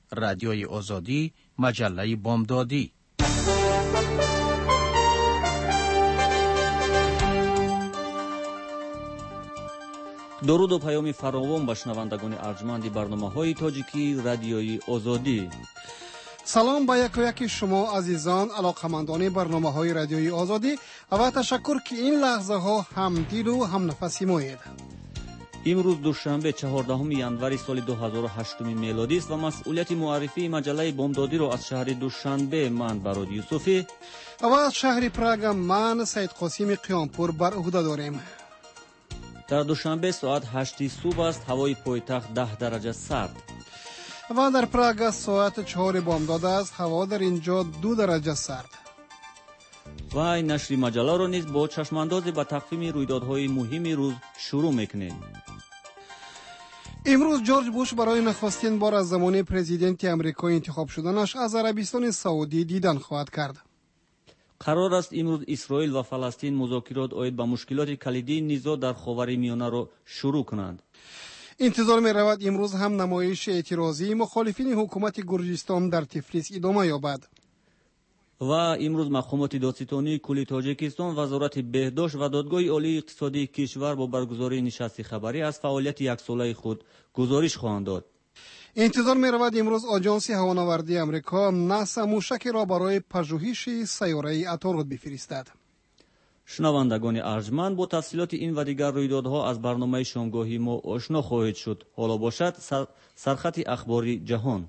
رادیوی آزادی، مجله بامدادی. درود و پیام فراوان به شنوندگان ارجمند برنامه‌های تاجیکی رادیوی آزادی. سلام به یک شما عزیزان علاقمندان برنامه‌های رادیوی آزادی و تشکر که این لحظه ها هم دل و هم نفسی مایید. امروز دوشنبه 14 ینوری سال 2008 میلادی است و مسئولیت معرفی مجله بامدادی را از شهر دوشنبه من براد یوسفی و از شهر پراگ من سید قاسم قیامپور بر عهده داریم. در دوشنبه ساعت 8 صبح است. هوای پایتخت 10 درجه سرد و در پراگ ساعت 4 بامداد است. هوا در اینجا 2 درجه سرد. و این نشر مجله را نیز با چشماندازی به تقویم رویدادهای مهم روز شروع میکنیم. امروز جورج بوش برای نخستین بار از زمان پرزیدنت امریکا انتخاب شدنش از عربستان سعودی دیدن خواهد کرد. قرار است امروز اسرائیل و فلسطین مذاکرات عاید به مشکلات کلیدی نزاع در خاورمیانه را شروع کنند. انتظار می رود امروز هم نمایش اعتراضی مخالفین حکومت گرجستان در تفلیس ادامه یابد. و امروز مقامات دادستانی کل تاجیکستان، وزارت بهداشت و دادگاه عالی اقتصادی کشور با برگزاری نشست خبری از فعالیت یک ساله خود گزارش خواهند داد. انتظار می رود امروز آژانس هوانوردی امریکا ناسا موشکی را برای پژوهش سیاره عطارد بفرستد. شنوندگان ارجمند، با تفصیلات این و دیگر رویدادها از برنامه شامگاهی ما آشنا خواهید شد. حالا باشد سرخط اخباری جهان.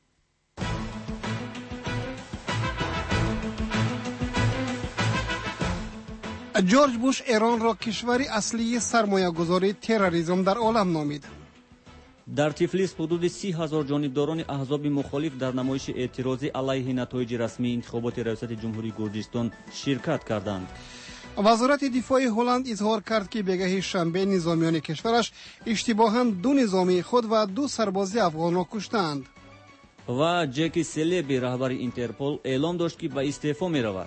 جورج بوش ایران را کشوری اصلی سرمایه‌گذاری تروریسم در عالم نامید. در تفلیس حدود 30,000 جانبداران احزاب مخالف در نمایش اعتراضی علیه نتایج رسمی انتخابات ریاست جمهوری گرجستان شرکت کردند. وزارت دفاع هلند اظهار کرد که بگاه شنبه نظامیان کشورش اشتباهاً 2 نظامی خود و 2 سرباز افغان را کشتند. و جکی سلیبی رهبر اینترپل اعلام داشت که به استعفا می رود.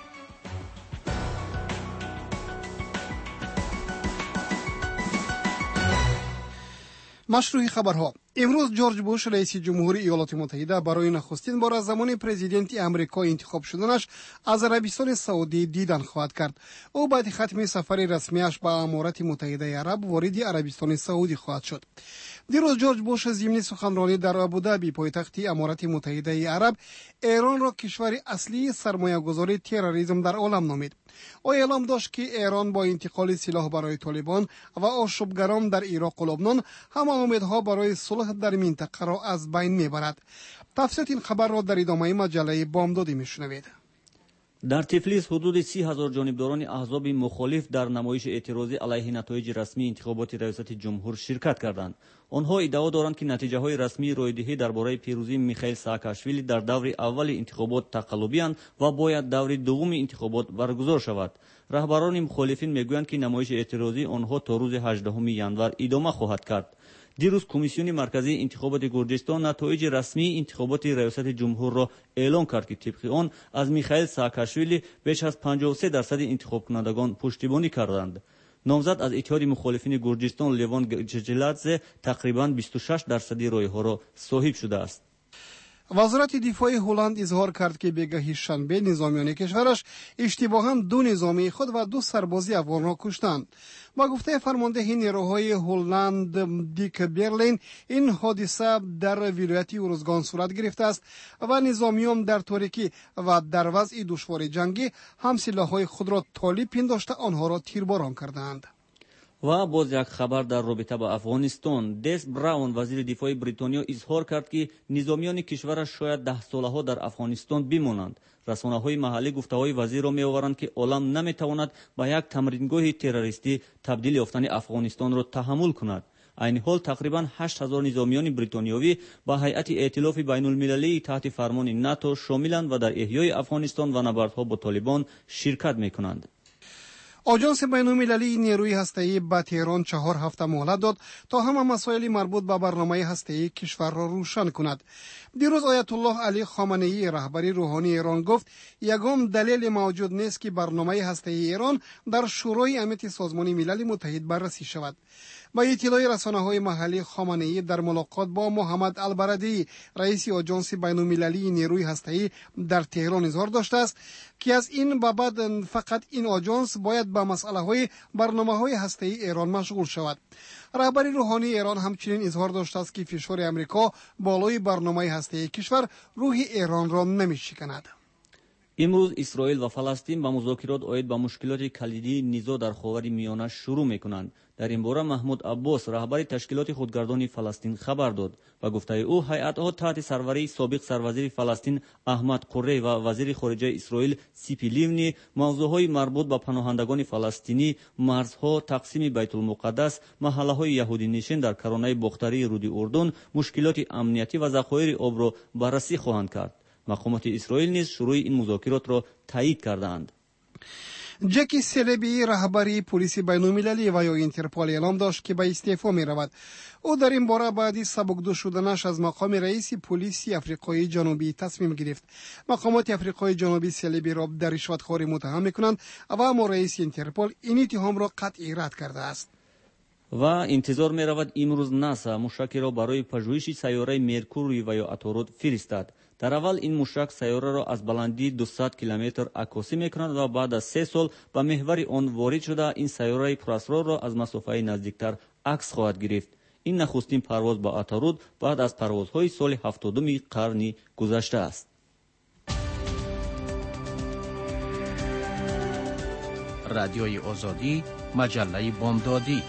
مشروع خبرها. امروز جورج بوش رئیس جمهوری ایالات متحده برای نخستین بار از زمان پرزیدنت امریکا انتخاب شدنش از عربستان سعودی دیدن خواهد کرد. او بعد ختم سفر رسمیش به امارات متحده عرب وارد عربستان سعودی خواهد شد. دیروز جورج بوش ضمن سخنرانی در ابوظبی پایتخت امارات متحده عرب ایران را کشور اصلی سرمایه‌گذاری تروریسم در عالم نامید. او اعلام داشت که ایران با انتقال سلاح برای طالبان و آشوبگران در عراق و لبنان همه امیدها برای صلح در منطقه را از بین میبرد. تفصیلات این خبر را در ادامه مجله بامدادی میشنوید. در تفلیس حدود 30,000 جانبداران احزاب مخالف در نمایش اعتراضی علیه نتایج رسمی انتخابات ریاست جمهور شرکت کردند. آنها ادعا دارند که نتیجه های رسمی رایدهی درباره پیروزی میخائیل سااکاشویلی در دور اول انتخابات تقلبی اند و باید دور دوم انتخابات برگزار شود. رهبران مخالفین میگویند که نمایش اعتراضی آنها تا روز 18 ینور ادامه خواهد کرد. دیروز کمیسیون مرکزی انتخابات گرجستان نتایج رسمی انتخابات ریاست جمهور را اعلام کرد که طبق آن از میخائیل سااکاشویلی بیش از 53% انتخاب کنندگان پشتیبانی کردند. نامزد از اتحاد مخالفین گرجستان لیوان گجلادزه تقریباً 26% رای‌ها را صاحب شده است. وزارت دفاع هلند اظهار کرد که بگاه شنبه نظامیان کشورش اشتباهاً 2 نظامی خود و 2 سرباز افغان را کشتند. با گفته فرمانده نیروهای هلند دیک برلین، این حادثه در ولایت اروزگان صورت گرفته است و نظامیان در تاریکی و در وضع دشوار جنگی هم سلاح‌های خود را طالب پنداشته آنها را تیرباران کردند. و باز یک خبر در رابطه با افغانستان. دس براون وزیر دفاع بریتانیا اظهار کرد که نظامیان کشورش شاید 10 سالها در افغانستان بمانند. رسانه‌های محلی گفته‌های وزیر را می‌آورند که عالم نمی‌تواند به یک تمرینگاه تروریستی تبدیل یافتن افغانستان را تحمل کند. این حال تقریباً 8,000 نظامیان بریتانیایی با هیئت ائتلاف بین‌المللی تحت فرمان ناتو شاملند و در احیای افغانستان و نبردها با طالبان شرکت می‌کنند. آژانس بین‌المللی نیروی هسته‌ای به تهران 4 هفته مهلت داد تا همه مسائل مربوط به برنامه هسته‌ای کشور را روشن کند. دیروز آیت الله علی خامنه‌ای رهبر روحانی ایران گفت یگان دلیل موجود نیست که برنامه هسته‌ای ایران در شورای امنیت سازمان ملل متحد بررسی شود. با اطلاع رسانه‌های محلی، خامنه‌ای در ملاقات با محمد البرادعی رئیس آژانس بین‌المللی نیروی هسته‌ای در تهران اظهار داشته است که از این به بعد فقط این آژانس باید به مسئله‌های برنامه‌های هسته‌ای ایران مشغول شود. رهبر روحانی ایران همچنین اظهار داشته است که فشار امریکا بالای برنامه هسته‌ای کشور روح ایران را نمی‌شکند. امروز اسرائیل و فلسطین با مذاکرات اوید با مشکلات کلیدی نزاع در خاور میانه شروع میکنند. در این باره محمود عباس رهبر تشکیلات خودگردان فلسطین خبر داد و گفته او هیئت‌ها تحت سروری سابق سروزیر فلسطین احمد قره و وزیر خارجه اسرائیل سیپی لیونی موضوعهای مربوط به پناهندگان فلسطینی، مرزها، تقسیم بیت المقدس، محله‌های یهودی نشین در کرانه باختری رود اردن، مشکلات امنیتی و ذخایر آب را بررسی خواهند کرد. مقامات اسرائیل نیز شروع این مذاکرات را تایید کردند. جکی سلبی رهبری پلیس بین‌المللی و یا اینترپول اعلام داشت که به استعفا می رود. او در این باره بعد سبکدو شدنش از مقام رئیس پلیس آفریقای جنوبی تصمیم گرفت. مقامات آفریقای جنوبی سلبی را در رشوه‌خواری متهم می‌کنند و اما رئیس اینترپول این اتهام را قطعی رد کرده است. و انتظار می رود امروز ناسا موشکی را برای پژوهش سیاره مرکوری و یا عطارد فرستد. در اول این موشک سیاره را از بلندی 200 کیلومتر عکاسی می‌کند و بعد از 3 سال به محور آن وارد شده این سیاره پراسرار را از مسافه نزدیکتر عکس خواهد گرفت. این نخستین پرواز با عطارد بعد از پروازهای سال 70 قرن گذشته است. رادیوی آزادی، مجله بامدادی.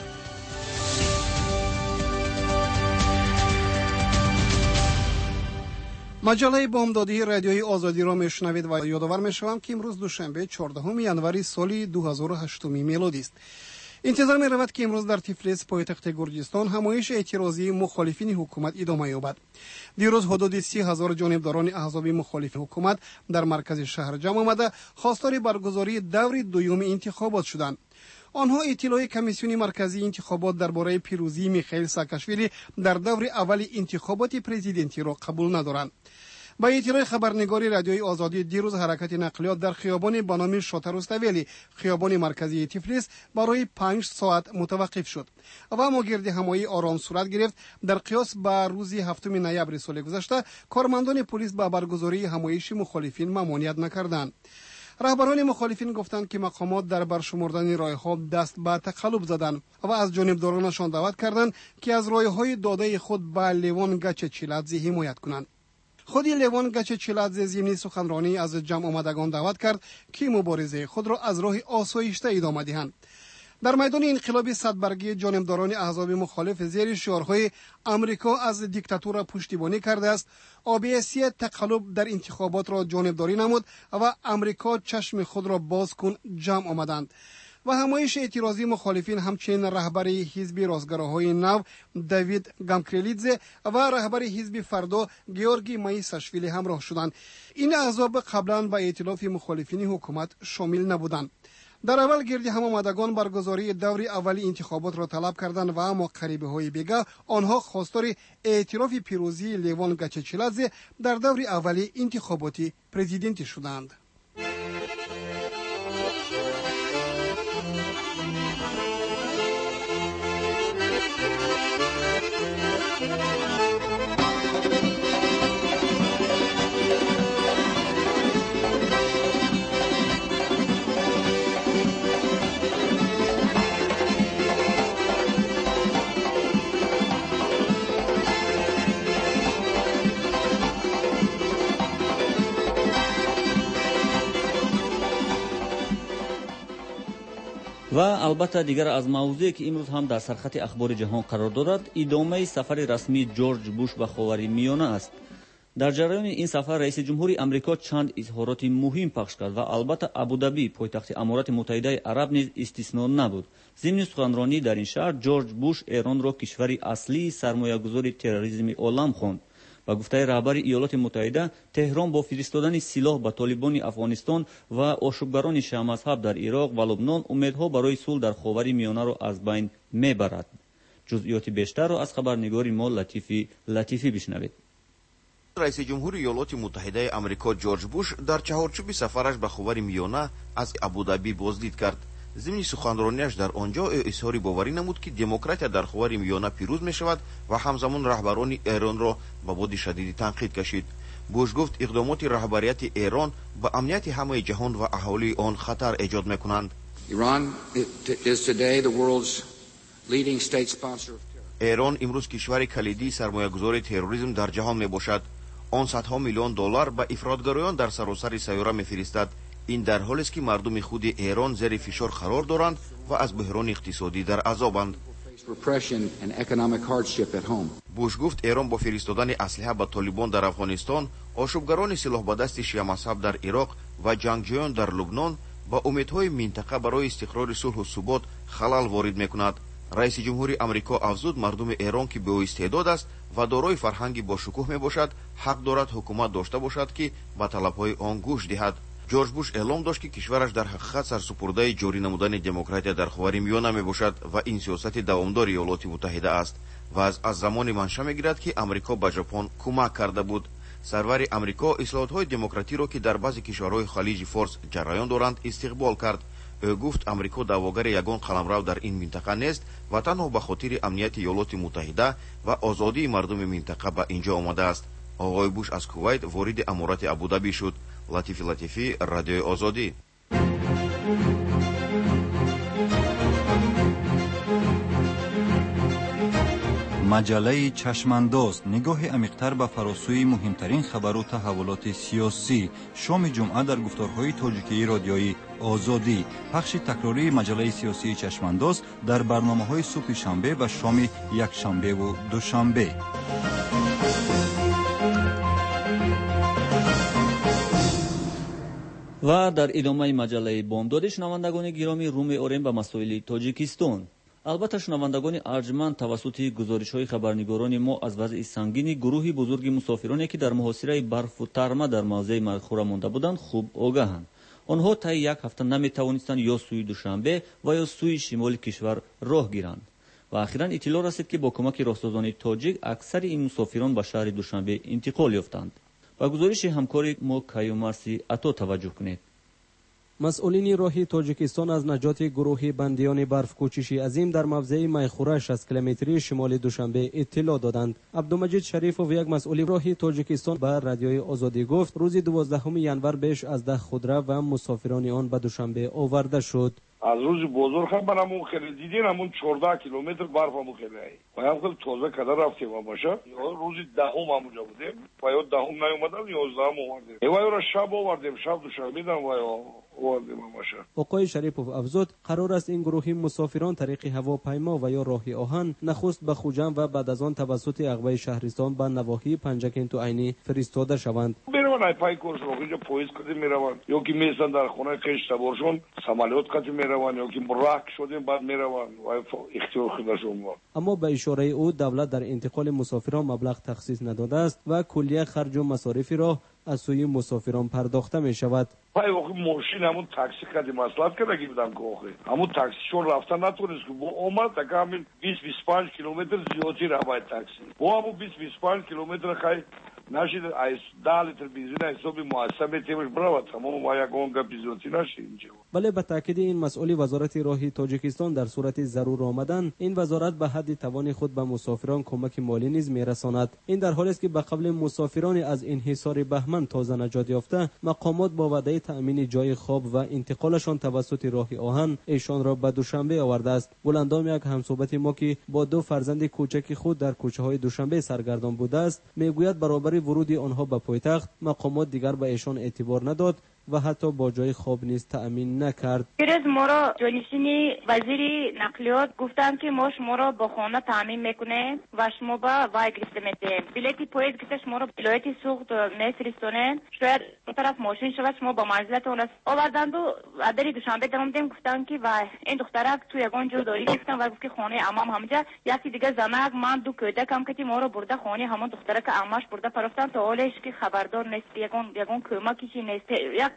مجله بامدادی رادیوی آزادی را میشنوید و یادآور میشوم که امروز دوشنبه 14 ینوری سال 2008 میلادی است. انتظار می رود که امروز در تیفلیس پایتخت گرجستان همایش اعتراضی مخالفین حکومت ادامه یابد. دیروز حدود 30,000 جانبداران احزاب مخالف حکومت در مرکز شهر جمع آمده خواستار برگزاری دور دوم انتخابات شدند. آنها اطلاع کمیسیون مرکزی انتخابات درباره پیروزی میخائیل ساکاشویلی در دور اول انتخابات پرزیدنتی را قبول ندارند. با اطلاع خبرنگاری رادیوی آزادی دیروز حرکت نقلیات در خیابان به نام شاتر روستویلی خیابان مرکزی تیفلیس برای 5 ساعت متوقف شد و اما گرد همایی آرام صورت گرفت. در قیاس با روز 7 نوامبر سال گذشته کارمندان پلیس با برگزاری همایش مخالفین ممانعت نکردند. رهبران مخالفین گفتند که مقامات در برشمردن رایه‌ها دست به تقلب زدند و از جانبدارانشان دعوت کردند که از رایه‌های داده خود به لیوان گچ چیلادزی حمایت کنند. خود لیوان گچ چیلادزی ضمن سخنرانی از جمع آمدگان دعوت کرد که مبارزه خود را از راه آسایشته ادامه دهند. در میدان انقلاب صدبرگی جانبداران احزاب مخالف زیر شعارهای امریکا از دیکتاتور پشتیبانی کرده است، آبی‌اسی تقلب در انتخابات را جانبداری نمود و امریکا چشم خود را باز کن جمع آمدند. و همایش اعتراضی مخالفین همچنین رهبر حزب راستگراهای نو دیوید گامکریلیدزه و رهبر حزب فردا گیورگی مایساشویلی همراه شدند. این احزاب قبلا به ائتلاف مخالفین حکومت شامل نبودند. در اول گردی هم آمدگان برگزاری دور اولی انتخابات را طلب کردند و اما قریبه‌های بیگه آنها خواستار اعتراف پیروزی لیوان گچ چیلادزی در دور اولی انتخابات پرزیدنتی شدند. و البته دیگر از موضوعی که امروز هم در سرخط اخبار جهان قرار دارد ادامه سفر رسمی جورج بوش به خاور میانه است. در جریان این سفر رئیس جمهوری آمریکا چند اظهارات مهم پخش کرد و البته ابوظبی پایتخت امارات متحده عرب نیز استثنا نبود. ضمن سخنرانی در این شهر جورج بوش ایران را کشور اصلی سرمایه‌گذار تروریسم عالم خواند. با گفته رهبر ایالات متحده تهران با فرستادن سلاح به طالبان افغانستان و آشوبگران شیعه مذهب در عراق و لبنان امیدها برای صلح در خاور میانه را از بین میبرد. جزئیات بیشتر را از خبرنگار ما لطیفی بشنوید. رئیس جمهور ایالات متحده آمریکا جورج بوش در چهارچوب سفرش به خاور میانه از ابوظبی بازدید کرد. ضمن سخنرانیش در آنجا اظهار باوری نمود که دموکراتیا در خاور میانه پیروز میشود و همزمان رهبران ایران را به باد شدید تنقید کشید. بوش گفت اقدامات رهبریت ایران به امنیت همه جهان و اهالی آن خطر ایجاد میکنند. ایران امروز کشور کلیدی سرمایه‌گذار تروریسم در جهان میباشد. آن صدها میلیون دلار به افراطگرایان در سراسر سیاره میفرستد. این در حالی است که مردم خود ایران زیر فشار قرار دارند و از بحران اقتصادی در عذابند. بوش گفت ایران با فرستادن اسلحه به طالبان در افغانستان، آشوبگران سلاح به دست شیعه مذهب در عراق و جنگجویان در لبنان با امیدهای منطقه برای استقرار صلح و ثبات خلل وارد میکند. رئیس جمهوری آمریکا افزود مردم ایران که با استعداد است و دارای فرهنگی با شکوه میباشد، حق دارد حکومت داشته باشد که به طلبهای آن گوش دهد. جورج بوش اعلام داشت که کشورش در حقیقت سرسپرده جاری نمودن دموکراتیا در خاورمیانه میباشد و این سیاست دوامدار ایالات متحده است و از زمان منشأ میگیرد که آمریکا به ژاپن کمک کرده بود. سرور آمریکا اصلاحات‌های دموکراتی را که در بعضی کشورهای خلیج فارس جریان دارند استقبال کرد. او گفت آمریکا دعواگر یگان قلمرو در این منطقه نیست و تنها به خاطر امنیت ایالات متحده و آزادی مردم منطقه به اینجا آمده است. آقای بوش از کویت وارد امارات ابوظبی شد. لطیفی رادیو آزادی. مجله چشمانداز نگاه عمیق‌تر به فراسوی مهمترین خبر و تحولات سیاسی. شام جمعه در گفتارهای تاجیکی رادیویی آزادی. پخش تکراری مجله سیاسی چشمانداز در برنامه‌های صبح شنبه و شام یکشنبه و دوشنبه. و در ادامه مجله بامداد شنوندگان گرامی رو می‌آوریم به مسائل تاجیکستان. البته شنوندگان ارجمند توسط گزارش‌های خبرنگاران ما از وضع سنگین گروهی بزرگ مسافرانی که در محاصره برف و ترمه در موضع مخوره مانده بودند خوب آگاهند. آنها طی یک هفته نمی‌توانستند یا سوی دوشنبه و یا سوی شمال کشور راه گیرند و اخیراً اطلاع رسید که با کمک راهسازان تاجیک اکثر این مسافران به شهر دوشنبه انتقال یافتند. با گزارش همکار ما کیومرسی عطا توجه کنید. مسئولین راه تاجیکستان از نجات گروه بندیان برف کوچیشی عظیم در موضع میخوره 60 کیلومتری شمال دوشنبه اطلاع دادند. عبدالمجید شریف و یک مسئول راه تاجیکستان به رادیوی آزادی گفت روز 12 ینور بیش از 10 خودرو و مسافران آن به دوشنبه آورده شد. از روز بزرگ هم برامون خیلی دیدین همون 14 کیلومتر برف همون خیلی ما هم خیلی تازه کدر رفتیم باشه روز دهم همونجا بودیم و یا دهم نیومدم 11 آوردیم ایوای را شب آوردیم شب دوشنبه دم و آوردیم باشه. آقای شریپوف افزود قرار است این گروه مسافران طریق هواپیما و یا راه آهن نخست به خوجند و بعد از آن توسط عقبه شهرستان به نواحی پنجکین عینی فرستاده شوند. میروند پای کورس رو اینجا پویز کردیم میروند یا که میسن در خونه خیش تبارشون سمالیات کردیم میروند یا که مراک شدیم بعد میروند و اختیار خودشون. اما به اشاره او دولت در انتقال مسافران مبلغ تخصیص نداده است و کلیه خرج و مصارف را از سوی مسافران پرداخته می شود. پای وقت ماشین همون تاکسی کردیم مصلحت کرده که بدم که همون تاکسیشون رفتن نتونست که با اومد تا همین 20-25 کیلومتر زیادی را باید تاکسی با همون 20-25 کیلومتر خیلی نشید از 10 لیتر بنزین حساب محاسبه تیمش برود تمام ما یک اون گپ زیادی نشید اینجا. بله به تاکید این مسئول وزارت راه تاجیکستان در صورت ضرور آمدن این وزارت به حد توان خود به مسافران کمک مالی نیز میرساند. این در حالی است که به قبل مسافران از انحصار بهمن تازه نجات یافته مقامات با وعده تأمین جای خواب و انتقالشان توسط راه آهن ایشان را به دوشنبه آورده است. بلندام یک همصحبت ما که با دو فرزند کوچک خود در کوچه های دوشنبه سرگردان بوده است میگوید برابر ورود آنها به پایتخت مقامات دیگر به ایشان اعتبار نداد و حتی با جای خواب نیز تأمین نکرد. پیروز ما را جانشین وزیر نقلیات گفتند که ما شما را با خانه تأمین میکنیم و شما با وای گرفته میتیم. بلیتی پاییز گرفته شما را ولایت سوخت میفرستونن شاید اون طرف ماشین شود شما با منزلت اون آوردند و در دوشنبه دوام گفتند که وای این دخترک تو یگان جو داری گفتن و گفت که خانه عمام همجا یکی دیگه زنک من دو کودکم که ما را برده خانه همون دخترک عماش برده پرفتن تا حالش که خبردار نیست یگان کمکی نیست یک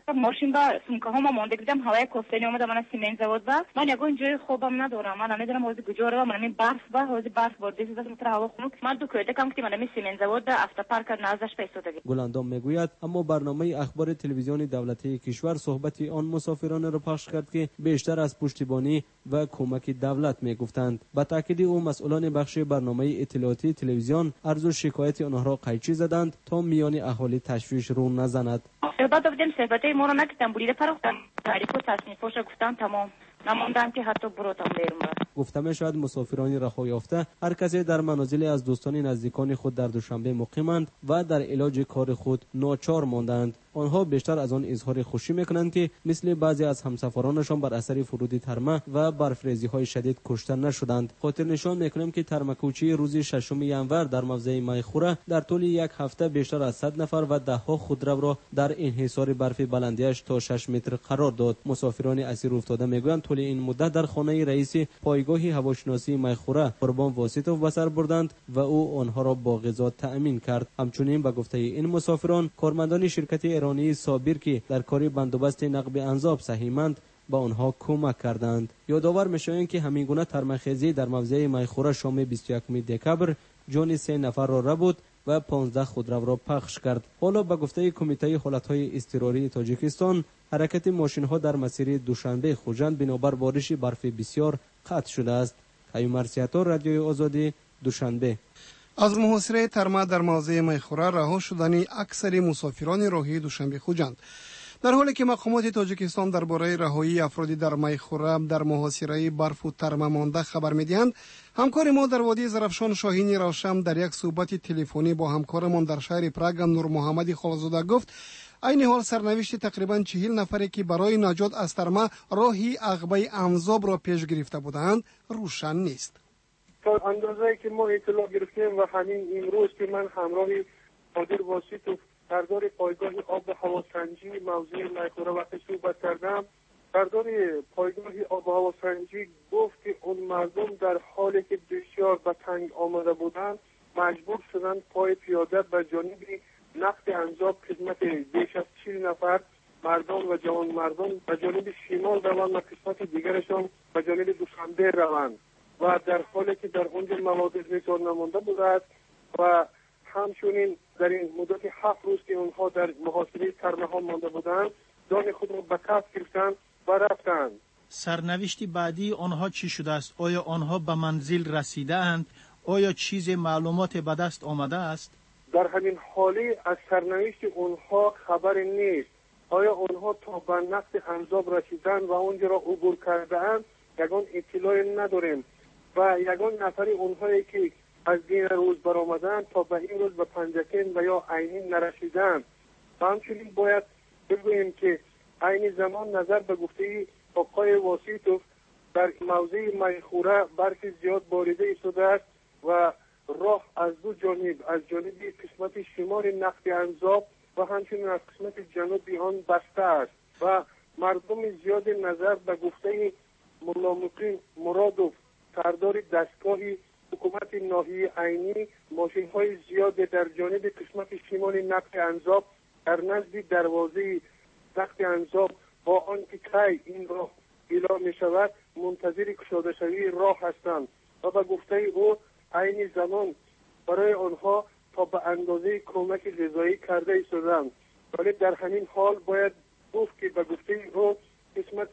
ماشین با سومکه ها ما مونده دیدم هوای کوفتنی اومد من سیمنت زود با من یگون جای خوبم ندارم من نمیدونم از گجوره من همین برف بردی شده متر هوا خنک من دو کویته کم که من همین سیمنت زود افتا پارک نازش پیسودگی. گلاندام میگوید اما برنامه اخبار تلویزیون دولتی کشور صحبت آن مسافران را پخش کرد که بیشتر از پشتیبانی و کمک دولت میگفتند. با تاکید او مسئولان بخش برنامه اطلاعاتی تلویزیون عرض و شکایت آنها را قیچی زدند تا میان اهالی تشویش رو نزند. بعد دیدم صحبتای ما رو نکردم بریده پرختن تعریف و تصنیفش گفتن تمام نموندم که حتی بروتام بیرون را. گفته می شود مسافران رها یافته هر کسی در منازل از دوستان نزدیکان خود در دوشنبه مقیمند و در علاج کار خود ناچار ماندند. آنها بیشتر از آن اظهار خوشی میکنند که مثل بعضی از همسفرانشان بر اثر فرود ترمه و برفریزی های شدید کشته نشدند. خاطر نشان میکنیم که ترمکوچی روز 6 ینور در موضع میخوره در طول یک هفته بیشتر از 100 نفر و ده ها خودرو را در انحصار برف بلندیش تا 6 متر قرار داد. مسافران اسیر افتاده میگویند طول این مدت در خانه رئیس پایگاه هواشناسی میخوره قربان واسطوف به سر بردند و او آنها را با غذا تأمین کرد. همچنین به گفته این مسافران کارمندان شرکت ایرانی صابر که در کار بندوبست نقب انزاب سهیمند با آنها کمک کردند. یادآور می‌شویم که همین گونه ترمخیزی در موضع میخوره شام 21 دکبر جان 3 نفر را ربود و 15 خودرو را پخش کرد. حالا به گفته کمیته حالت‌های اضطراری تاجیکستان حرکت ماشین‌ها در مسیر دوشنبه خوجند بنابر بارش برف بسیار قطع شده است. قیوم ارسیاتور رادیوی آزادی دوشنبه. از محاصره ترمه در موضع میخوره رها شدن اکثر مسافران راهی دوشنبه خوجند. در حالی که مقامات تاجیکستان درباره رهایی افرادی در میخوره در محاصره برف و ترمه مانده خبر میدهند، همکار ما در وادی زرافشان شاهین روشن در یک صحبت تلفنی با همکارمان در شهر پراگ نور محمد خالزاده گفت عین حال سرنوشت تقریبا 40 نفری که برای نجات از ترمه راهی عقبه انزاب را پیش گرفته بودند روشن نیست. تا اندازه‌ای که ما اطلاع گرفتیم و همین امروز که من همراه قادر واسطوف سردار پایگاه آب و هواسنجی موضوع میخوره وقتی صحبت کردم، سردار پایگاه آب و هواسنجی گفت که اون مردم در حالی که بسیار به تنگ آمده بودند مجبور شدند پای پیاده به جانب نقد انزاب خدمت بیش از 40 نفر مردم و جوان مردم به جانب شمال روند و قسمت دیگرشان به جانب دوشنبه روند و در حالی که در اونجا مواد بسیار نمانده بوده است و همچنین در این مدت 7 روز که اونها در محاصره ترمه ها مانده بودند جان خود را به کف گرفتند و رفتند. سرنوشت بعدی آنها چی شده است؟ آیا آنها به منزل رسیده اند؟ آیا چیز معلومات به دست آمده است؟ در همین حالی از سرنوشت اونها خبر نیست. آیا اونها تا به نقد انزاب رسیدند و اونجا را عبور کرده‌اند؟ یگان اطلاعی نداریم و یگان نفری اونهایی که از دین روز برآمدند تا به این روز به پنجکین و یا عینین نرسیدند. و همچنین باید بگوییم که عین زمان نظر به گفته آقای واسطوف در موضع میخوره برف زیاد باریده شده است و راه از دو جانب از جانب قسمت شمال نقد انزاب و همچنین از قسمت جنوبی آن بسته است و مردم زیاد نظر به گفته ملا مقیم مرادوف سردار دستگاه حکومت ناحیه عینی ماشین‌های زیاد در جانب قسمت شمال نقد انزاب در نزد دروازه نقد انزاب با آنکه کی این راه اعلام می شود منتظر گشاده شوی راه هستند و به گفته او عین زمان برای آنها تا به اندازه کمک غذایی کرده ایستادند. ولی در همین حال باید گفت که به گفته او قسمت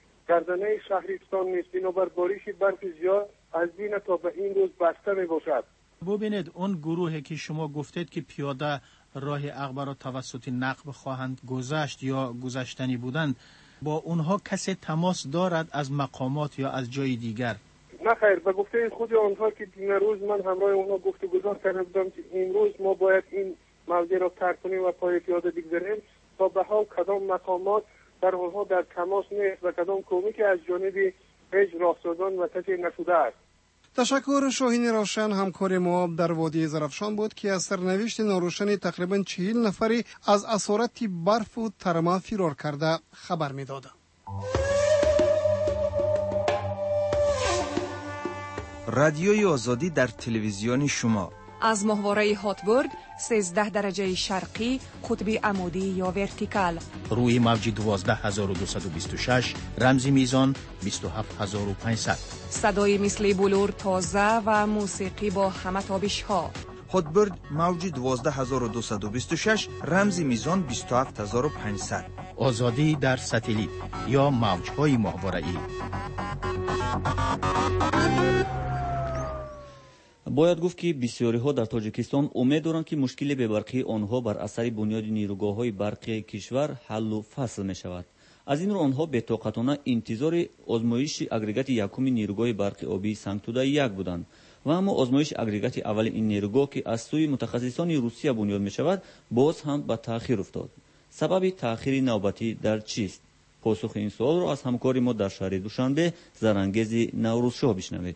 گردنه شهرستان نیست بنابر بارش برف زیاد از دین تا به این روز بسته می باشد. ببینید اون گروهی که شما گفتید که پیاده راه عقبه را توسط نقب خواهند گذشت یا گذشتنی بودند، با اونها کسی تماس دارد از مقامات یا از جای دیگر؟ نه خیر، به گفته خود آنها که دین روز من همراه اونها گفتگو کرده بودم که امروز ما باید این موضوع را ترک کنیم و پای پیاده بگذاریم تا به حال کدام مقامات در آنها در تماس نیست و کدام کمکی از جانب هیچ راهسازان و کسی نشده است. تشکر. شاهین روشن همکار ما در وادی زرافشان بود که از سرنوشت ناروشن تقریبا 40 نفری از اسارت برف و ترمه فرار کرده خبر می‌داد. رادیوی آزادی در تلویزیون شما از ماهواره هاتبورد 13 درجه شرقی قطب عمودی یا ورتیکال. روی موج 12226 رمزی میزان 27500. صدای مثل بلور تازه و موسیقی با همه تابش ها. هاتبورد موج 12226 رمزی میزان 27500. آزادی در ساتلیت یا موج‌های ماهواره‌ای. باید گفت که بسیاری‌ها در تاجیکستان امید دارند که مشکل بی‌برقی آنها بر اثر بنیاد نیروگاه‌های برقی کشور حل و فصل می‌شود. از این رو آنها به‌طاقتانه انتظار آزمایش اگریگات یکم نیروگاه برقی آبی سنگتوده 1 بودند و اما آزمایش اگریگات اول این نیروگاه که از سوی متخصصان روسیه بنیاد می‌شود باز هم به تأخیر افتاد. سبب تأخیر نوبتی در چیست؟ پاسخ این سوال را از همکار ما در شهر دوشنبه زرانگیز نوروزشاه بشنوید.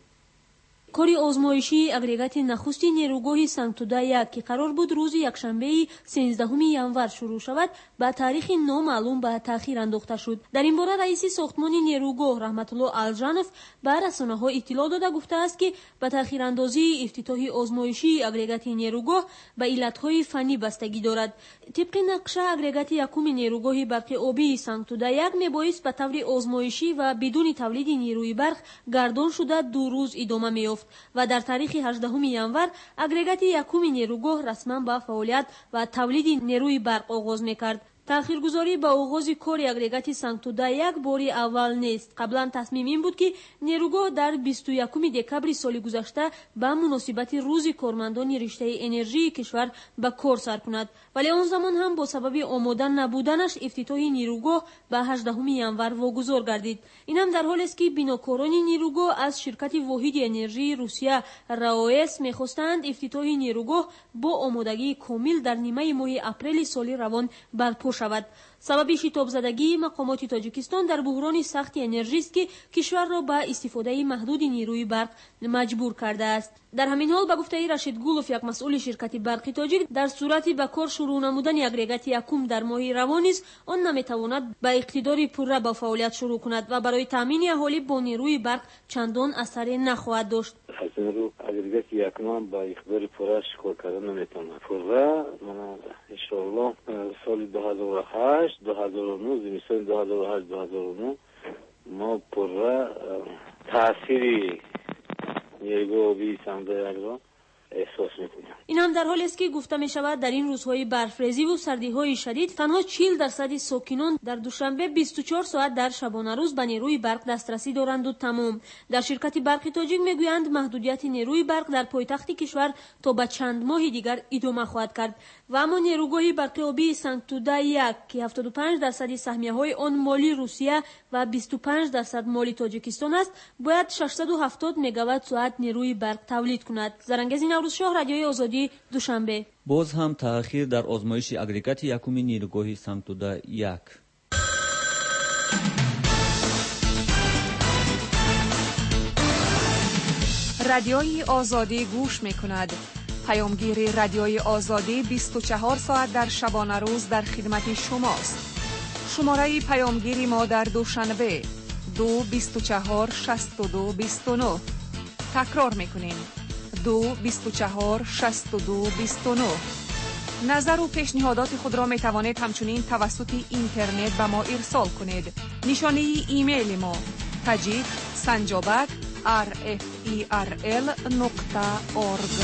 کاری آزمایشی اگریگات نخستی نیروگاه سنگتوده 1 که قرار بود روز یکشنبه 13 ژانویه شروع شود با تاریخ نامعلوم به تأخیر انداخته شد. در این باره رئیس ساختمان نیروگاه رحمت الله الجانов به رسانه‌ها اطلاع داده گفته است که به تأخیر اندازی افتتاح آزمایشی اگریگات نیروگاه به علت‌های فنی بستگی دارد. طبق نقشه اگریگات یکم نیروگاه برق آبی سنگتوده 1 میبایست به طور آزمایشی و بدون تولید نیروی برق گردان شده 2 روز ادامه می‌یافت و در تاریخ 18 ژانویه اگریگات یکم نیروگاه رسما به فعالیت و تولید نیروی برق آغاز می‌کرد. تأخیرگذاری با آغاز کار اگریگات سنگتوده 1 باری اول نیست. قبلا تصمیم این بود که نیروگاه در 21 دکبر سال گذشته به مناسبت روز کارمندان رشته انرژی کشور به کار سر کند، ولی آن زمان هم با سبب آماده نبودنش افتتاح نیروگاه به 18 ژانویه واگذار گردید. این هم در حالی است که بیناکاران نیروگاه از شرکت واحد انرژی روسیه راوئس می‌خواستند افتتاح نیروگاه با آمادگی کامل در نیمه ماه اپریل سال روان برپا شود. سبب شتاب زدگی مقامات تاجیکستان در بحران سخت انرژی است که کشور را به استفاده محدود نیروی برق مجبور کرده است. در همین حال به گفته رشید گولوف یک مسئول شرکت برق تاجیک در صورت به کار شروع نمودن اگریگات یکم در ماه روان است آن نمیتواند به اقتدار پوره با فعالیت شروع کند و برای تامین اهالی با نیروی برق چندان اثری نخواهد داشت. از این رو اگریگات یکم با اقتدار پوره کار کردن نمیتواند. پوره من ان شاء الله سال 2008 2009 زمستان 2008 2009 ما پوره تأثیری نیروگاه آبی سنگتوده 1 را احساس می‌کنیم. این هم در حالی است که گفته می شود در این روزهای برفریزی و سردی‌های شدید تنها 40% ساکنان در دوشنبه 24 ساعت در شبانه روز به نیروی برق دسترسی دارند و تمام. در شرکت برق تاجیک میگویند محدودیت نیروی برق در پایتخت کشور تا به چند ماه دیگر ادامه خواهد کرد و اما نیروگاه برق آبی سنگتوده 1 که 75% سهمیه‌های آن مالی روسیه و 25% مالی تاجیکستان است باید 670 مگاوات ساعت نیروی برق تولید کند. زرانگیز نوروزشاه رادیوی آزادی دوشنبه. باز هم تأخیر در آزمایش اگریگات یکم نیروگاه سنگتوده 1. رادیوی آزادی گوش می‌کند. پیامگیر رادیوی آزادی 24 ساعت در شبانه روز در خدمت شماست. شماره پیامگیری ما در دوشنبه 224 62 29. تکرار می‌کنیم 224 62 29. نظر و پیشنهادات خود را می توانید همچنین توسط اینترنت به ما ارسال کنید. نشانه ایمیل ما tajik@rferl.org.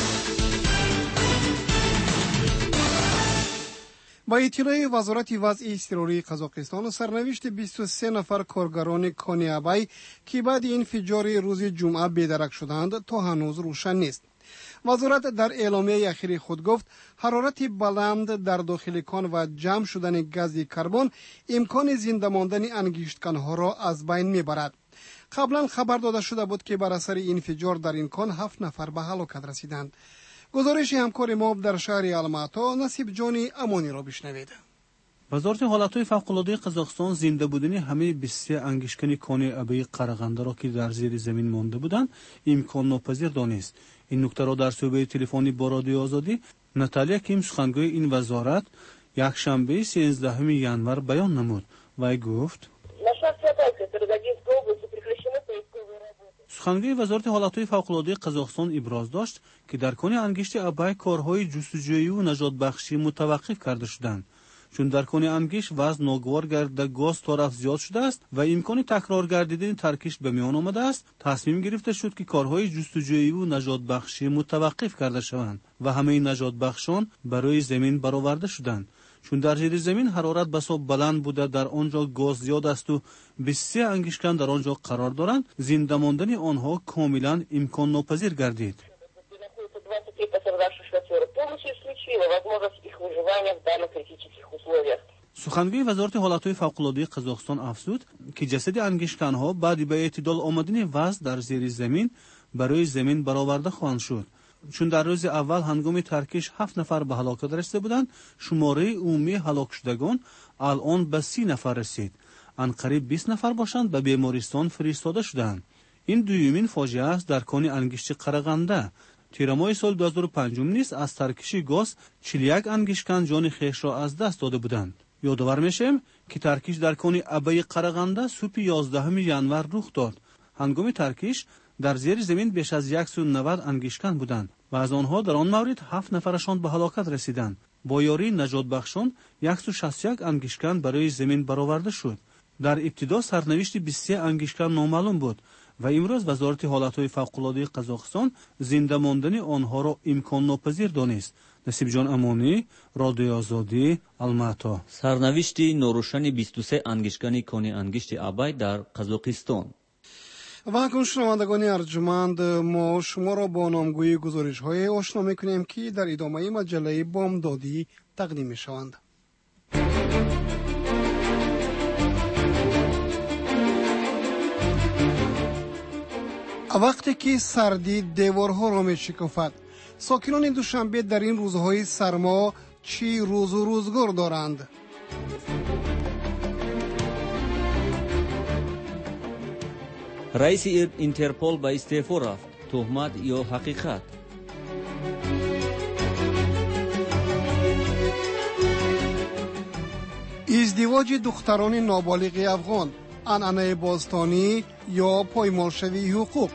با اطلاع وزارت وضع اضطراری قزاقستان سرنوشت 23 نفر کارگران کانی ابی که بعد انفجار روز جمعه بیدرک شدند تا هنوز روشن نیست. وزارت در اعلامیه اخیر خود گفت حرارت بلند در داخل کان و جمع شدن گاز کربن امکان زنده ماندن انگشتکانها را از بین میبرد. قبلا خبر داده شده بود که بر اثر انفجار در این کان 7 نفر به هلاکت رسیدند. گزارش همکار ما در شهر الماتا نصیب جان امانی را بشنوید. وزارت حالتهای فوق‌العاده قزاقستان زنده بودن همه 23 انگشتکن کان ابی قرغنده را که در زیر زمین مانده بودند امکان ناپذیر دانست. این نکته را در صحبت تلفنی با رادیو آزادی ناتالیا کیم سخنگوی این وزارت یکشنبه 13 ژانویه بیان نمود و گفت سخنگوی وزارت حالتهای فوق‌العاده قزاقستان ابراز داشت که در کون انگشت ابی کارهای جستجویی و نجات بخشی متوقف کرده شدند، چون در کون انگشت وزن ناگوار گرده گاز طرف زیاد شده است و امکان تکرار گردیدن ترکیش به میان آمده است. تصمیم گرفته شد که کارهای جستجویی و نجات بخشی متوقف کرده شوند و همه نجات بخشان برای زمین برآورده شدند، چون در زیر زمین حرارت بسیار بلند بوده، در آنجا گاز زیاد است و 23 انگشکن در آنجا قرار دارند. زنده ماندن آنها کاملا امکان ناپذیر گردید. سخنگوی وزارت حالتهای فوق‌العاده قزاقستان افزود که جسد انگشکن‌ها بعد به اعتدال آمدن وزن در زیر زمین برای زمین برآورده خواهند شد، چون در روز اول هنگام ترکش 7 نفر به هلاکت رسیده بودند. شماره عمومی هلاک شدگان الان به 30 نفر رسید. عنقریب 20 نفر باشند به بیمارستان فرستاده شدند. این دومین فاجعه است در کون انگشت قرغنده. تیرماه سال 2005 نیز از ترکش گاز 41 انگشکن جان خویش را از دست داده بودند. یادآور میشیم که ترکش در کون ابی قرغنده صبح 11 ژانویه رخ داد. هنگام ترکش در زیر زمین بیش از 190 انگشکن بودند و از آنها در آن مورد 7 نفرشان به هلاکت رسیدند. با یاری نجات بخشان 161 انگشکن برای زمین برآورده شد. در ابتدا سرنوشت 23 انگشکن نامعلوم بود و امروز وزارت حالتهای فوق‌العاده قزاقستان زنده ماندن آنها را امکان ناپذیر دانست. نصیب جان امانی، رادیوی آزادی، الماتا. سرنوشت نوروشن 23 انگشکن کون انگشت ابی در قزاقستان. و اکنون شنوندگان ارجمند، ما شما را با نامگوی گزارش های آشنا میکنیم که در ادامه مجله بامدادی تقدیم می شوند. وقتی که سردی دیوارها را می شکافد، ساکنان دوشنبه در این روزهای سرما چی روز و روزگار دارند؟ رئیس اینترپول به استعفا رفت. تهمت یا حقیقت؟ ازدواج دختران نابالغ افغان، عنعنه باستانی یا پایمالشوی حقوق؟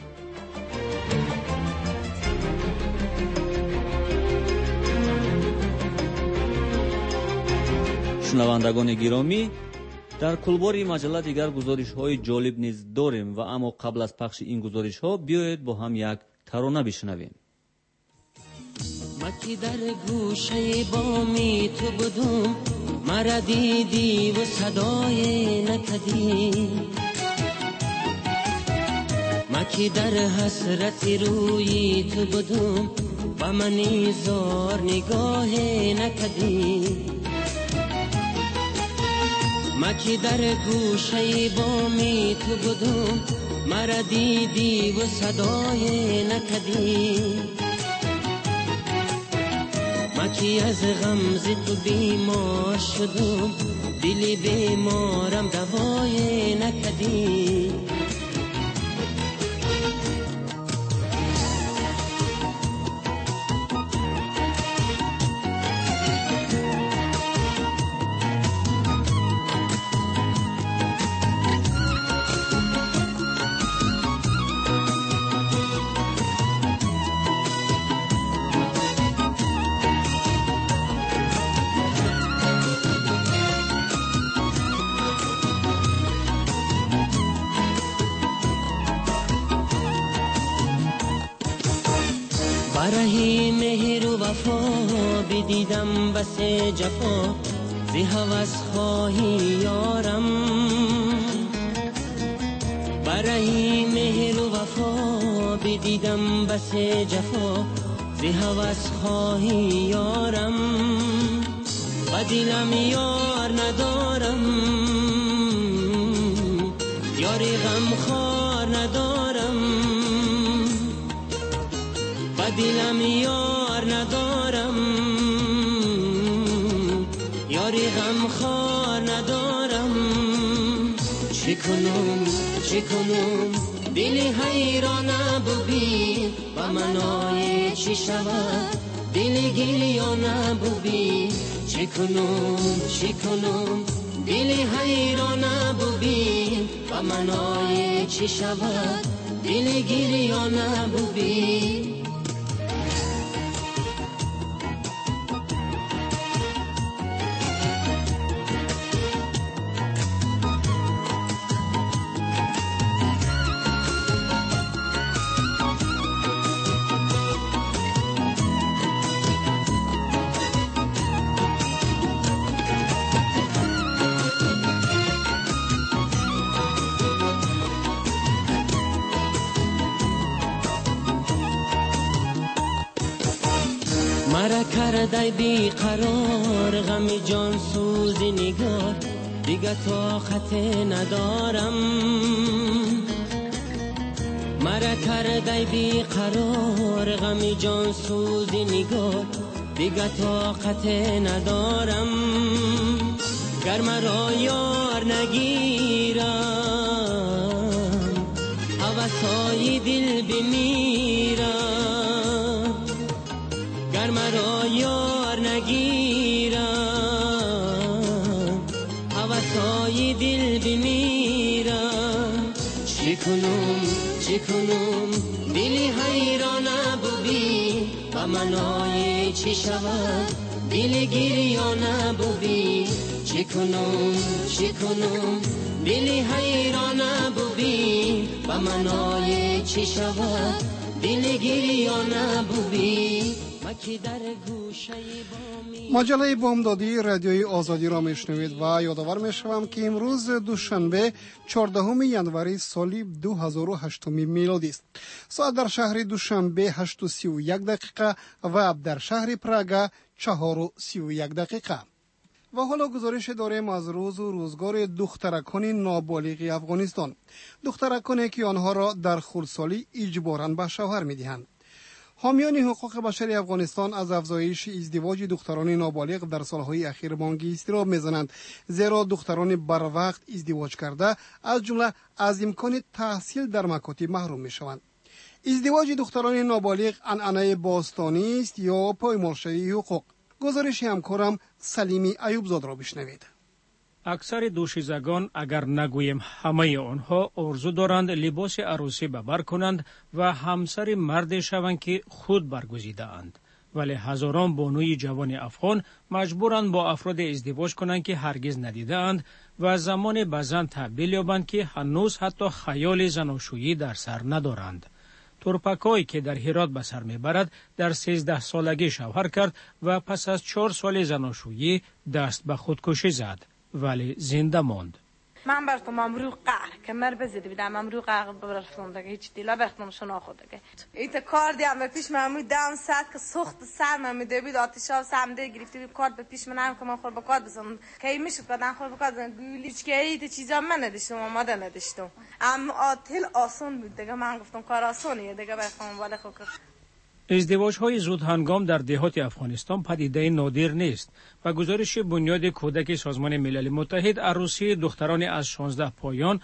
شنوندگان گرامی، در کلباری مجله دیگر گزارش‌های جالب نیز داریم و اما قبل از پخش این گزارش‌ها بیایید با هم یک ترانه بشنویم. مکی در گوشه بامی تو بودم، مرا دیدی و صدای نکدی. مکی در حسرت روی تو بودم، و منی زار نگاه نکدی. مکی در گوشه بامی تو بودم، مرا دیدی و صدای نکدی. مکی از غمز تو بیمار شدم، دلی بیمارم دوای نکدی. برای مهر و وفا بدیدم بس جفا، زی هوس خواهی یارم. برای مهر و وفا بدیدم بس جفا، زی هوس خواهی یارم. و دلم یار ندارم، یاری غمخوار ندارم. دلم یار ندارم، یاری غمخوار ندارم. چی کنم دل حیران ببین، و منای چی شود دل گریان ببین. چی کنم دل حیران ببین، و منای چی شود دل گریانه ببین. مرا کرده بی قرار غم جان سوز نگار، دیگه طاقت ندارم. مرا کرده بی قرار غم جان سوز نگار، دیگه طاقت ندارم. گر مرا یار نگیرم هوسای دل بمیرم. گر مرا یار نگیرم هوسای دل بمیرم. چی کنم دلی حیرانه ببین، و منای چی شود دل گریانه ببین. چی کنم دلی حیرانه ببین، و منای چی شود دل گریانه ببین. مجله بامدادی رادیوی آزادی را میشنوید و یادآور میشوم که امروز دوشنبه 14 ینوری سال 2008 میلادی است. ساعت در شهر دوشنبه 8:31 و در شهر پراگ 4:31. و حالا گزارش داریم از روز و روزگار دخترکان نابالغ افغانستان. دخترکانی که آنها را در خردسالی اجباراً به شوهر میدهند. حامیان حقوق بشر افغانستان از افزایش ازدواج دختران نابالغ در سالهای اخیر بانگ اضطراب میزنند، زیرا دختران بر وقت ازدواج کرده از جمله از امکان تحصیل در مکاتب محروم میشوند. ازدواج دختران نابالغ عنعنه باستانی است یا پایمالشوی حقوق؟ گزارش همکارم سلیمی ایوبزاد را بشنوید. اکثر دوشیزگان اگر نگویم همه آنها آرزو دارند لباس عروسی به بر کنند و همسر مرد شوند که خود برگزیده اند، ولی هزاران بانوی جوان افغان مجبورند با افراد ازدواج کنند که هرگز ندیده اند و زمان به زن تبدیل یابند که هنوز حتی خیال زناشویی در سر ندارند. ترپکایی که در هرات به سر میبرد در 13 سالگی شوهر کرد و پس از 4 سال زناشویی دست به خودکشی زد، ولی زنده ماند. من برفتم امرو قهر کمر بزدی بدم امرو قهر برفتم دیگه هیچ دیلا بختم شنا خود دیگه ایت کار دیم به پیش من دام ساعت که سخت سر من میدوید آتش ها سمده گرفتی کار به پیش من که من خور به کار بزنم کی میشه بدن خور به کار گولیچ که ایت چیزا من نداشتم آماده نداشتم، اما آتل آسان بود دیگه. من گفتم کار آسانیه دیگه بخوام ولی خب ازدواج‌های زود هنگام در دهات افغانستان پدیده نادر نیست. و گزارش بنیاد کودک سازمان ملل متحد، عروسی دختران از 16 پایان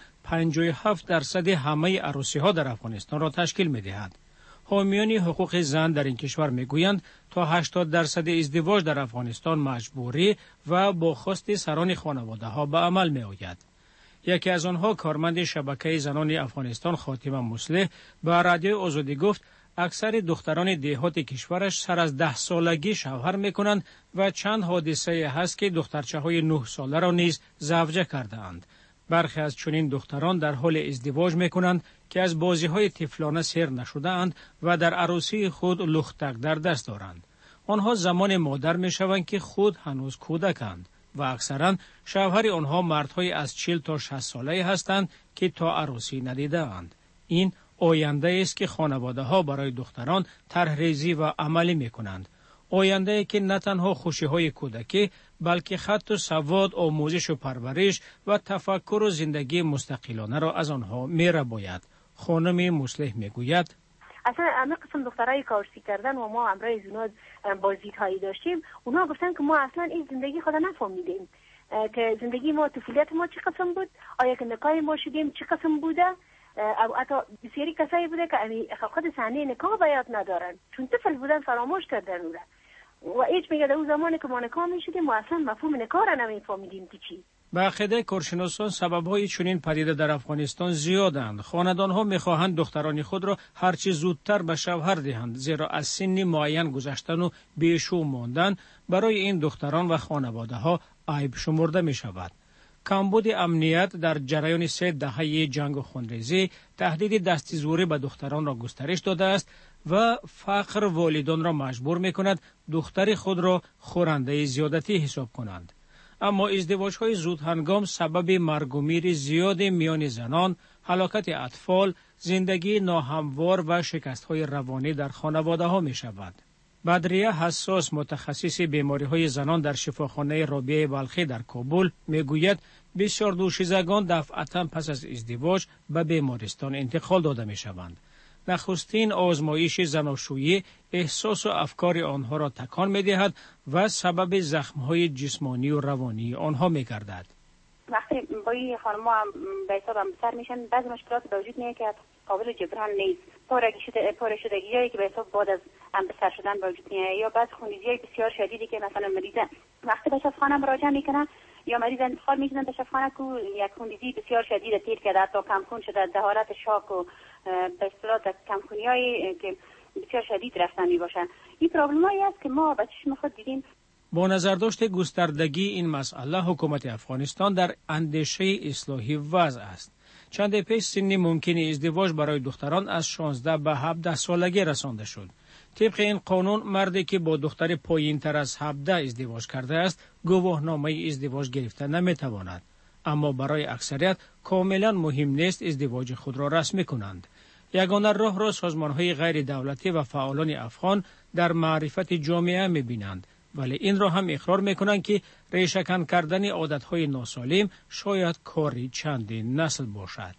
57% همه عروسی‌ها در افغانستان را تشکیل می‌دهد. حامیان حقوق زن در این کشور می‌گویند تا 80% ازدواج در افغانستان مجبوری و با خواست سران خانواده‌ها به عمل می‌آید. یکی از آنها کارمند شبکه زنان افغانستان خاتمه مصلح به رادیو آزادی گفت اکثر دختران دهات کشورش سر از 10 سالگی شوهر میکنند و چند حادثه هست که دخترچه‌های 9 ساله را نیز زوجه کرده اند. برخی از چنین دختران در حال ازدواج میکنند که از بازی‌های طفلانه سیر نشده اند و در عروسی خود لختک در دست دارند. آنها زمان مادر میشوند که خود هنوز کودکند و اکثرا شوهر آنها مردهای از 40 تا 60 ساله هستند که تا عروسی ندیده اند. این آینده است که خانواده ها برای دختران طرح‌ریزی و عملی می کنند. آینده که نه تنها خوشی های کودکی بلکه خط و سواد، آموزش و پرورش و تفکر و زندگی مستقلانه را از آنها می رباید. خانم مصلح می گوید اصلا همه قسم دخترای کارسی کردن و ما همراه از اونا بازدیدهایی داشتیم، اونا گفتن که ما اصلا این زندگی خود نفهمیدیم که زندگی ما، طفولیت ما چه قسم بود، آیا که نکاح ما شدیم چه قسم بوده. او حتی بسیاری کسایی بوده که خود صحنه نکاح به یاد ندارن، چون طفل بودن فراموش کردن و هیچ میگه در اون زمانی که ما نکاح میشدیم ما اصلا مفهوم نکاح را نمیفهمیدیم که چی. به عقیده کارشناسان سبب‌های چنین پدیده در افغانستان زیادند. خاندان‌ها می‌خواهند دختران خود را هرچه زودتر به شوهر دهند، زیرا از سن معین گذشتن و بیشو ماندن برای این دختران و خانواده‌ها عیب شمرده می‌شود. کمبود امنیت در جریان 3 دهه جنگ و خونریزی تهدید دستیزوری به دختران را گسترش داده است و فقر والدان را مجبور می‌کند دختر خود را خورنده زیادتی حساب کنند. اما ازدواج‌های زودهنگام سبب مرگ و میر زیاد میان زنان، هلاکت اطفال، زندگی ناهموار و شکست‌های روانی در خانواده‌ها می‌شود. بدریه حساس، متخصص بیماری‌های زنان در شفاخانه رابعه بلخی در کابل میگوید بسیار دوشیزگان دفعتاً پس از ازدواج به بیمارستان انتقال داده می‌شوند. نخستین آزمایش زناشویی احساس و افکار آنها را تکان می‌دهد و سبب زخم‌های جسمانی و روانی آنها می‌گردد. وقتی با این خانم‌ها هم به حساب هم سر میشن، بعضی مشکلات به وجود میاد که قابل جبران نیست. پاره شدگی‌هایی که به حساب بعد از هم به سر شدن به وجود میاد، یا بعض خونریزی‌های بسیار شدیدی که مثلا مریض وقتی به شفاخانه مراجعه میکنه یا مریض انتقال میشدن به شفاخانه که یک خونریزی بسیار شدید تیر کرده، تا کمخون شده، دهارت شاک و به اصطلاح کمخونی‌هایی که بسیار شدید رفتن میباشن. این پروبلمایی است که ما به چشم خود دیدیم. با نظرداشت گستردگی این مسئله، حکومت افغانستان در اندیشه اصلاحی وضع است. چند پیش سن ممکن ازدواج برای دختران از 16 به 17 سالگی رسانده شد. طبق این قانون مردی که با دختر پایین‌تر از 17 ازدواج کرده است گواهنامه ازدواج گرفته نمیتواند. اما برای اکثریت کاملا مهم نیست ازدواج خود را رسمی کنند. یگانه راه را سازمان‌های غیر دولتی و فعالان افغان در معرفت جامعه می‌بینند، ولی این را هم اقرار می‌کنند که ریشه‌کن کردن عادت‌های ناسالم شاید کاری چندین نسل باشد.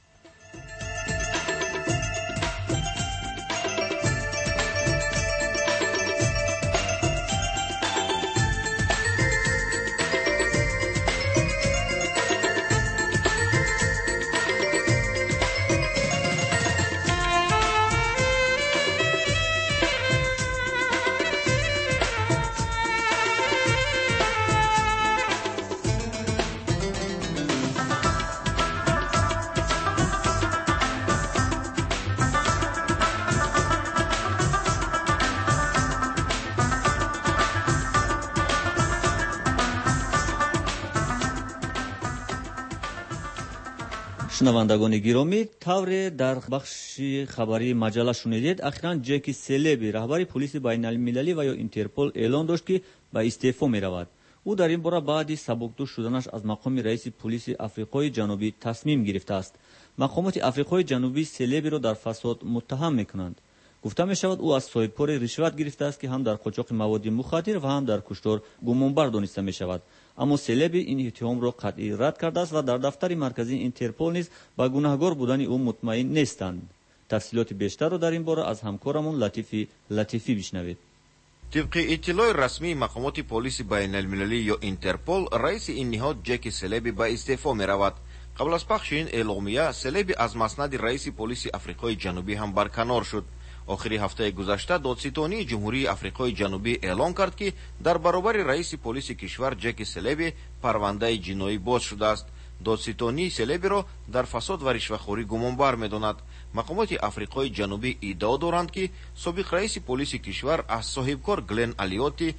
شنوندگان گرامی، طور در بخش خبری مجله شنیدید اخیراً جکی سلبی رهبر پلیس بین المللی و یا اینترپل اعلان داشت که به استعفا می رود. او در این باره بعد سبکدوش شدنش از مقام رئیس پلیس آفریقای جنوبی تصمیم گرفته است. مقامات آفریقای جنوبی سلبی را در فساد متهم می کنند. گفته می شود او از صاحبکار رشوت گرفته است که هم در قاچاق مواد مخدر و هم در کشتار گمانبر دانسته می شود. اما سلبی این اتهام را قطعی رد کرده است و در دفتر مرکزی اینترپل نیز به گناهکار بودن او مطمئن نیستند. تفصیلات بیشتر را در این باره از همکارمون لطیفی بشنوید. طبق اطلاع رسمی مقامات پلیس بین المللی یا اینترپل، رئیس این نهاد جکی سلبی به استعفا می رود. قبل از پخش این اعلامیه، سلبی از مسند رئیس پلیس آفریقای جنوبی هم برکنار شد. آخری هفته گذشته دادستانی جمهوری آفریقای جنوبی اعلان کرد که در برابر رئیس پلیس کشور جکی سلبی پرونده جنایی باز شده است. دادستانی سلبی را در فساد و رشوه‌خوری گمانبر می‌داند. مقامات آفریقای جنوبی ادعا دارند که سابق رئیس پلیس کشور از صاحبکار گلن الیوتی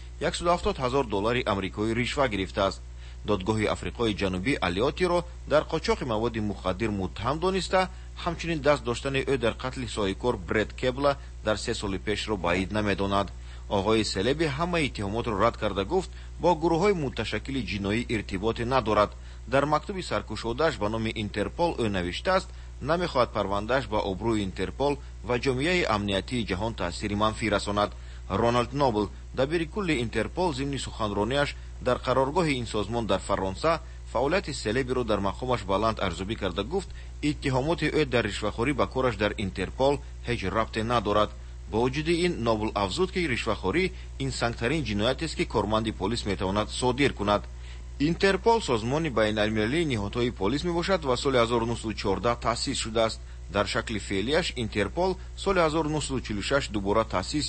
$170,000 آمریکایی رشوه گرفته است. دادگاه آفریقای جنوبی الیوتی را در قاچاق مواد مخدر متهم دانسته، همچنین دست داشتن او در قتل صاحبکار برد کبلا در 3 سال پیش را بعید نمی‌داند. آقای سلبی همه اتهامات را رد کرده گفت با گروه‌های متشکل جنایی ارتباطی ندارد. در مکتوب سرکشاده‌اش به نام اینترپل او نوشته است نمی‌خواهد پرونده‌اش به آبروی اینترپل و جامعه امنیتی جهان تأثیر منفی رساند. رونالد نوبل دبیر کل اینترپل ضمن سخنرانی‌اش در قرارگاه این سازمان در فرانسه فعالیت سلبی را در مقامش بلند ارزیابی کرده گفت اتهامات او در رشوه‌خوری به کارش در اینترپل هیچ ربطی ندارد. با وجود این نوبل افزود که رشوه‌خوری این سنگترین جنایت است که کارمند پلیس میتواند صادر کند. اینترپل سازمان بین المللی نهادهای پلیس می باشد و سال 1914 تأسیس شده است. در شکل فعلیش اینترپل سال 1946 دوباره تأسیس یافت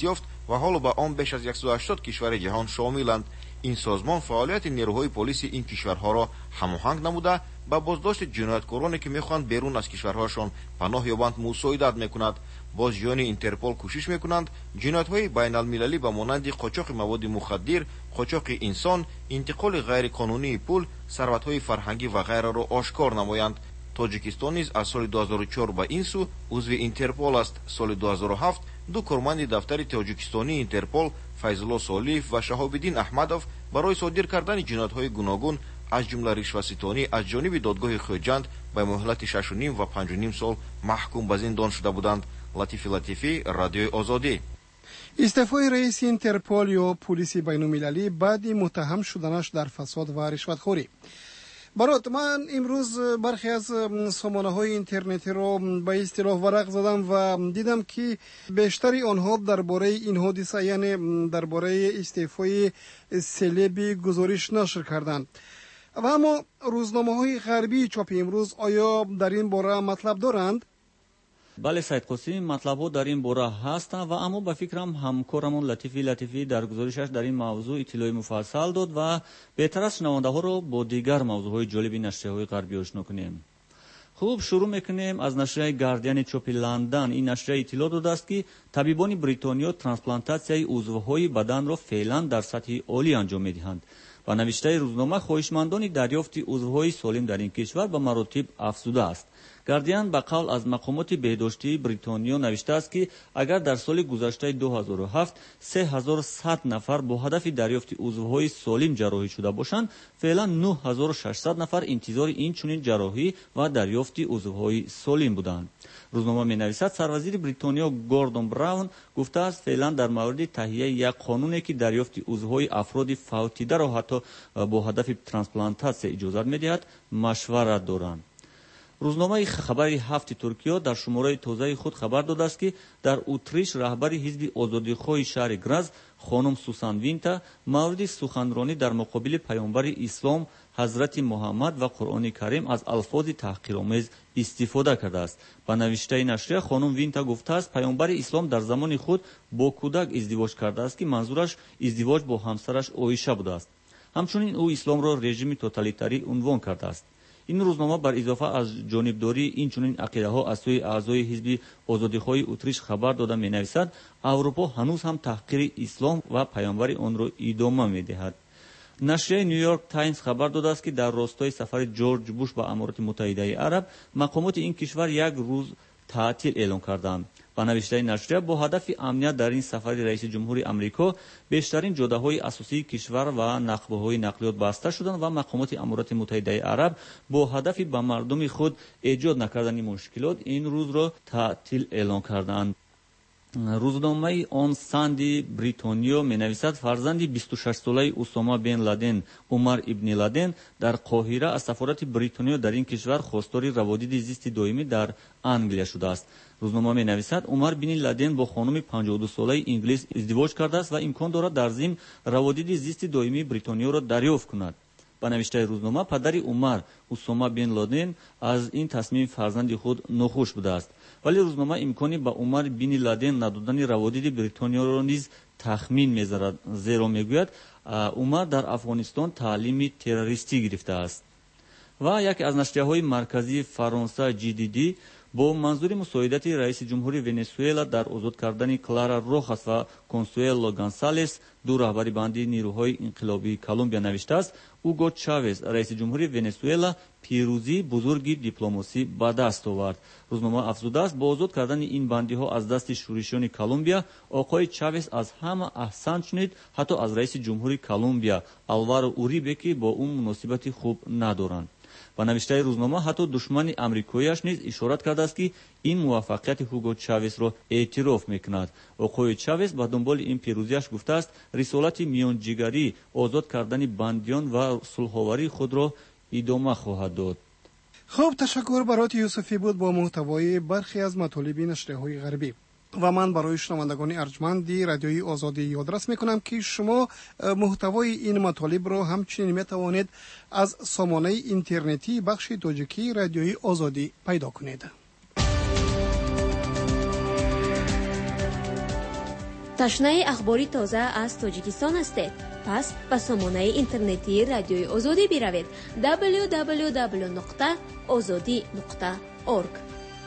ва ҳоло ба он беш аз 180 кишвари ҷаҳон шомиланд. ин созмон фаъолияти нерӯҳои полиси ин кишварҳоро ҳамоҳанг намуда ба боздошти ҷинояткороне ки мехоҳанд берун аз кишварҳояшон паноҳ ёбанд мусоидат мекунад. бозҷӯёни интерпол кӯшиш мекунанд ҷиноятҳои байналмилалӣ ба монанди қочоқи маводи мухаддир, қочоқи инсон, интиқоли ғайриқонунии пул, сарватҳои фарҳангӣ ва ғайраро ошкор намоянд. тоҷикистон низ аз соли 2004 ба ин су узви интерпол аст. соли 2007 ду корманди дафтари тоҷикистонии интерпол Файзулло Солиев ва Шаҳобиддин Аҳмадов барои содир кардани ҷиноятҳои гуногун аз ҷумла ришваситонӣ аз ҷониби додгоҳи Хоҷанд ба муҳлати 6.5 ва 5.5 сол маҳкум ба зиндон шуда буданд. латифи латифӣ, радиои Озодӣ. истеъфои раиси интерпол ё пулиси байнумилалӣ баъди муттаҳам шуданаш дар фасод ва ришватхорӣ. барот ман имрӯз бархе аз сомонаҳои интернетиро ба истилоҳ варақ задам ва дидам ки бештари онҳо дар бораи ин ҳодиса, яъне дар бораи истеъфои селеби гузориш нашр карданд. ва аммо рӯзномаҳои ғарбии чопи имрӯз оё дар ин бора матлаб доранд? бале Саидқосим, матлабҳо дар ин бора ҳастанд ва аммо ба фикрам ҳамкорамон латифӣ дар гузоришаш дар ин мавзӯъ иттилои муфассал дод ва беҳтар аст шунавандаҳоро бо дигар мавзӯъҳои ҷолиби нашрияҳои ғарбӣ ошно кунем. хуб, шурӯъ мекунем аз нашрияи Гардиани чопи Лондон. ин нашрия иттилоъ додааст ки табибони Бритониё трансплантатсияи узвҳои баданро феълан дар сатҳи олӣ анҷом медиҳанд. ба навиштаи рӯзнома хоҳишмандони дарёфти узвҳои солим дар ин кишвар ба маротиб афзудааст. Гардиан ба қавл аз мақомоти беҳдоштии Бритониё навиштааст ки агар дар соли гузаштаи 2007 3100 нафар бо ҳадафи дарёфти узвҳои солим ҷарроҳӣ шуда бошанд, феълан 9600 нафар интизори инчунин ҷарроҳӣ ва дарёфти узвҳои солим буданд. рӯзнома менависад, сарвазири Бритониё Гордон Браун гуфтааст, феълан дар мавриди таҳияи як қонуне ки дарёфти узвҳои афроди фавтидаро ҳатто бо ҳадафи трансплантатсия иҷозат медиҳад, машварат доранд. рӯзномаи хабари ҳафти Туркиё дар шумораи тозаи худ хабар додааст ки дар Утриш раҳбари ҳизби озодихоҳи шаҳри Граз хонум Сусан Винта мавриди суханронӣ дар муқобили паёмбари ислом ҳазрати Муҳаммад ва Қуръони Карим аз алфози таҳқиромез истифода кардааст. ба навиштаи нашрия хонум Винта гуфтааст, паёмбари ислом дар замони худ бо кӯдак издивоҷ кардааст ки манзураш издивоҷ бо ҳамсараш Оиша будааст. ҳамчунин ӯ исломро режими тоталитарӣ унвон кардааст. ин рӯзнома бар изофа аз ҷонибдории инчунин ақидаҳо аз сӯи аъзои ҳизби озодихоҳи Утриш хабар дода менависад, Аврупо ҳанӯз ҳам таҳқири ислом ва паёмбари онро идома медиҳад. нашрияи Нью Йорк Таймс хабар додааст ки дар ростои сафари Ҷорҷ Буш ба Амороти Муттаҳидаи Араб мақомоти ин кишвар як рӯз таътил эълон карданд. ба навиштаи нашрия, бо ҳадафи амният дар ин сафари раиси ҷумҳури Амрико бештарин ҷодаҳои асосии кишвар ва нақбҳои нақлиёт баста шуданд ва мақомоти Амороти Муттаҳидаи Араб бо ҳадафи ба мардуми худ эҷод накардани мушкилот ин рӯзро таътил эълон карданд. рӯзномаи Он Санди Бритониё менависад, фарзанди 26-солаи Усома бен Ладен Умар ибни Ладен дар Қоҳира аз сафорати Бритониё дар ин кишвар хостори раводиди зисти доимӣ дар Англия шудааст. рӯзнома менависад, Умар бин Ладен бо хонуми 52-солаи инглис издивоҷ кардааст ва имкон дорад дар зим раводиди зисти доимии Бритониёро дарёфт кунад. ба навиштаи рӯзнома, падари Умар Усома бин Ладен аз ин тасмими фарзанди худ нохуш будааст. вале рӯзнома имкони ба Умар бин Ладен надодани раводиди Бритониёро низ тахмин мезарад, зеро мегӯяд, Умар дар Афғонистон таълими террористӣ гирифтааст. ва яке аз нашрияҳои марказии Фаронса GDD бо манзури мусоидати раиси ҷумҳури Венесуэла дар озод кардани Клара Рохас ва Консуэло Гонсалес, ду раҳбари банди нирӯҳои инқилобии Колумбия навиштааст, Уго Чавес, раиси ҷумҳури Венесуэла, пирӯзии бузурги дипломосӣ ба даст овард. рӯзнома афзудааст, бо озод кардани ин бандиҳо аз дасти шӯришёни Колумбия, оқои Чавес аз ҳама аҳсан шунид, ҳатто аз раиси ҷумҳури Колумбия Алваро Урибе, ки бо ӯ муносибати хуб надоранд. ба навиштаи рӯзнома ҳатто душмани амрикояш низ ишорат кардааст ки ин муваффақияти Ҳуго Чавесро эътироф мекунад. оқои Чавес ба дунболи ин пирӯзияш гуфтааст, рисолати миёнҷигарӣ, озод кардани бандиён ва сулҳоварии худро идома хоҳад дод. хуб, ташаккур. бароти Юсуфӣ буд бо муҳтавои бархе аз матолиби нашрияҳои ғарбӣ. ва ман барои шунавандагони арҷманди радиои Озодӣ ёдрас мекунам ки шумо муҳтавои ин матолибро ҳамчунин метавонед аз сомонаи интернетии бахши тоҷикии радиои Озодӣ пайдо кунед. تشنه اخباری تازه از تاجیکستان هستید. پس به سامانه اینترنتی رادیوی آزادی بروید www.azadi.org.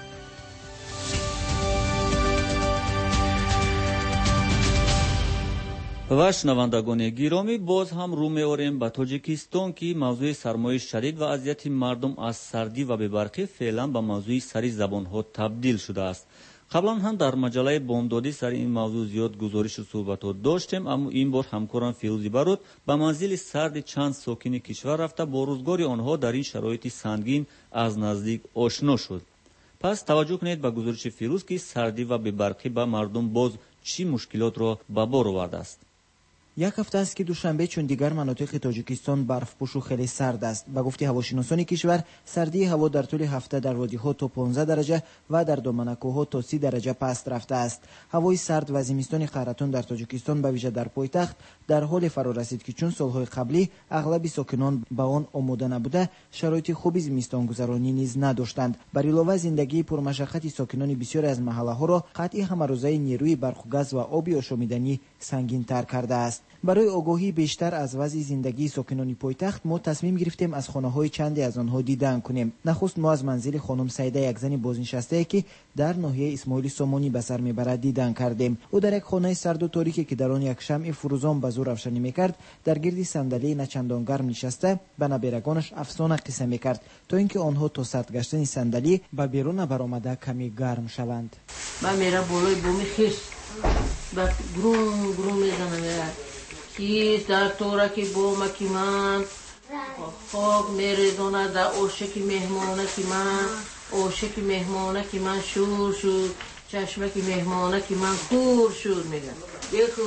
و شنوندگان گرامی، باز هم رو می‌آوریم به تاجیکستان که موضوع سرمای شدید و اذیت مردم از سردی و بی‌برقی فعلا به موضوع سری زبان‌ها تبدیل شده است. قبلا هم در مجله بامدادی سر این موضوع زیاد گزارش و صحبتات داشتیم، اما این بار همکارم فیروزی برود به منزل سرد چند ساکن کشور رفته با روزگار آنها در این شرایط سنگین از نزدیک آشنا شد. پس توجه کنید به گزارش فیروز که سردی و بی‌برقی به مردم باز چی مشکلات را به بار آورده است. یک هفته است که دوشنبه چون دیگر مناطق تاجیکستان برفپوش و خیلی سرد است. به گفته هواشناسان کشور، سردی هوا در طول هفته در وادی‌ها تا 15 درجه و در دامنه‌کوه‌ها تا 30 درجه پست رفته است. هوای سرد و زمستان قهرتان در تاجیکستان به ویژه در پایتخت در حال فرا رسید که چون سال‌های قبلی اغلب ساکنان به آن آماده نبوده، شرایط خوبی زمستان گذرانی نیز نداشتند. بر علاوه زندگی پرمشقت ساکنان بسیاری از محله‌ها را قطع همروزه نیروی برق و گاز و آب آشامیدنی سنگین‌تر کرده است. برای آگاهی بیشتر از وضع زندگی ساکنان پایتخت ما تصمیم گرفتیم از خانه‌های چندی از آنها دیدن کنیم. نخست ما از منزل خانم سعیده، یک زن بازنشسته که در ناحیه اسماعیل سامانی به سر میبرد، دیدن کردیم. او در یک خانه سرد و تاریکی که در آن یک شمع فروزان به زور روشنی میکرد در گرد صندلی نچندان گرم نشسته به نبیرگانش افسانه قصه میکرد تا اینکه آنها تا سطح گشتن صندلی به بیرون برآمده کمی گرم شوند. من میرم بالای بومی خیس با گروم میزنم کیست در تورکی بومکی من خواب میریزونه در اوشکی مهمانه که من اوشکی مهمانه که من شور شد چشمکی مهمانه که من کور شد میگم بخو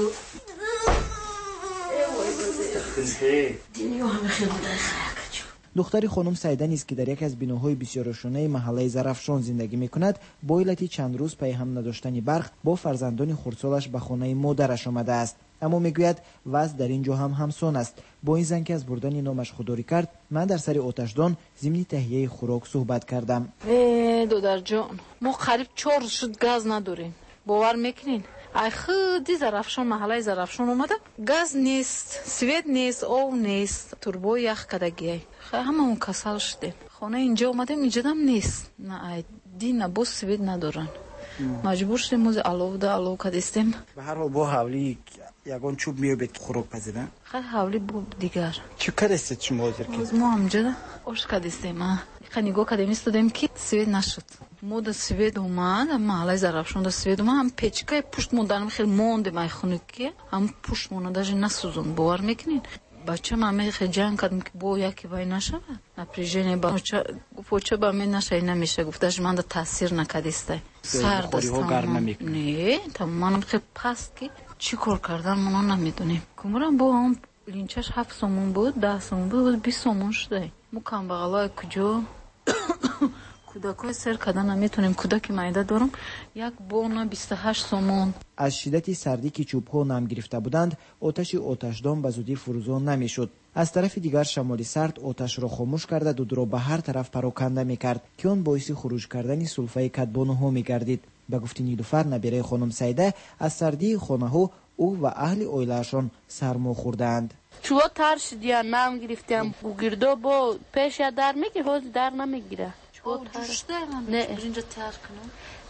دنیا همه خیلی بوده دختر خانم سعیده نیست که در یک از بیناهای بسیار روشنه محله زرافشان زندگی میکند، با علت چند روز پی هم نداشتن برق با فرزندان خردسالش به خانه مادرش آمده است. اما میگوید وضع در اینجا هم همسان است. با این زن که از بردن نامش خودداری کرد، من در سر آتشدان ضمن تهیه خوراک صحبت کردم. دودر جان، ما قریب 4 روز شد گاز نداریم. باور میکنین؟ ای خودی زرافشان محله زرافشان اومدم، گاز نیست، سویت نیست، آب نیست، توربو یخ کدگی. همه اون کسل شدیم. خانه اینجا اومدیم اینجا هم نیست. نه ای دین بو سویت ندارن. مجبور شدیم موز علو کدیستیم. به هر حال با حولی یگان چوب میوبید خوراک پزیدن. خیلی حولی بود دیگر. چی کدیستید شما حاضر که؟ ما همجا آش کدیستیم. خیلی نگاه کدیم استودیم که سویت نشد. مود سوید اومد، محله زرافشان در سوید اومد، هم پیچکای پشت موندنم خیلی مونده مای خونه که هم پشت مونده داشت نسوزون. باور میکنین؟ بچه من خیلی جنگ کردم که با یکی وای نشود. نپریژنه پوچه با من نشه نمیشه. گفتش من در تاثیر نکدیسته. سرد است تمام. نه تمام خیلی پست که چی کار کردن من نمیدونیم. کمرم با هم لینچش 7 سومون بود، 10 سومون بود، 20 سومون شده. مکان بغلای کجا کودکای سر کدن نمیتونیم. کودک معده دارم، یک بونا 28 سومون. از شدت سردی که چوب‌ها نم گرفته بودند، آتشدان به زودی فروزان نمیشد. از طرف دیگر شمال سرد آتش را خاموش کرده دود را به هر طرف پراکنده میکرد که آن باعث خروج کردن سلفه کدبانها میگردید. به گفته نیلوفر نبیره خانم سعیده، از سردی خانه‌ها او و اهل عائله‌شان سرما خوردند. چوب ترشیدن نم گرفتم گردو با پیش در میگه حوض در نمیگیره. نه اینجا تر کنم.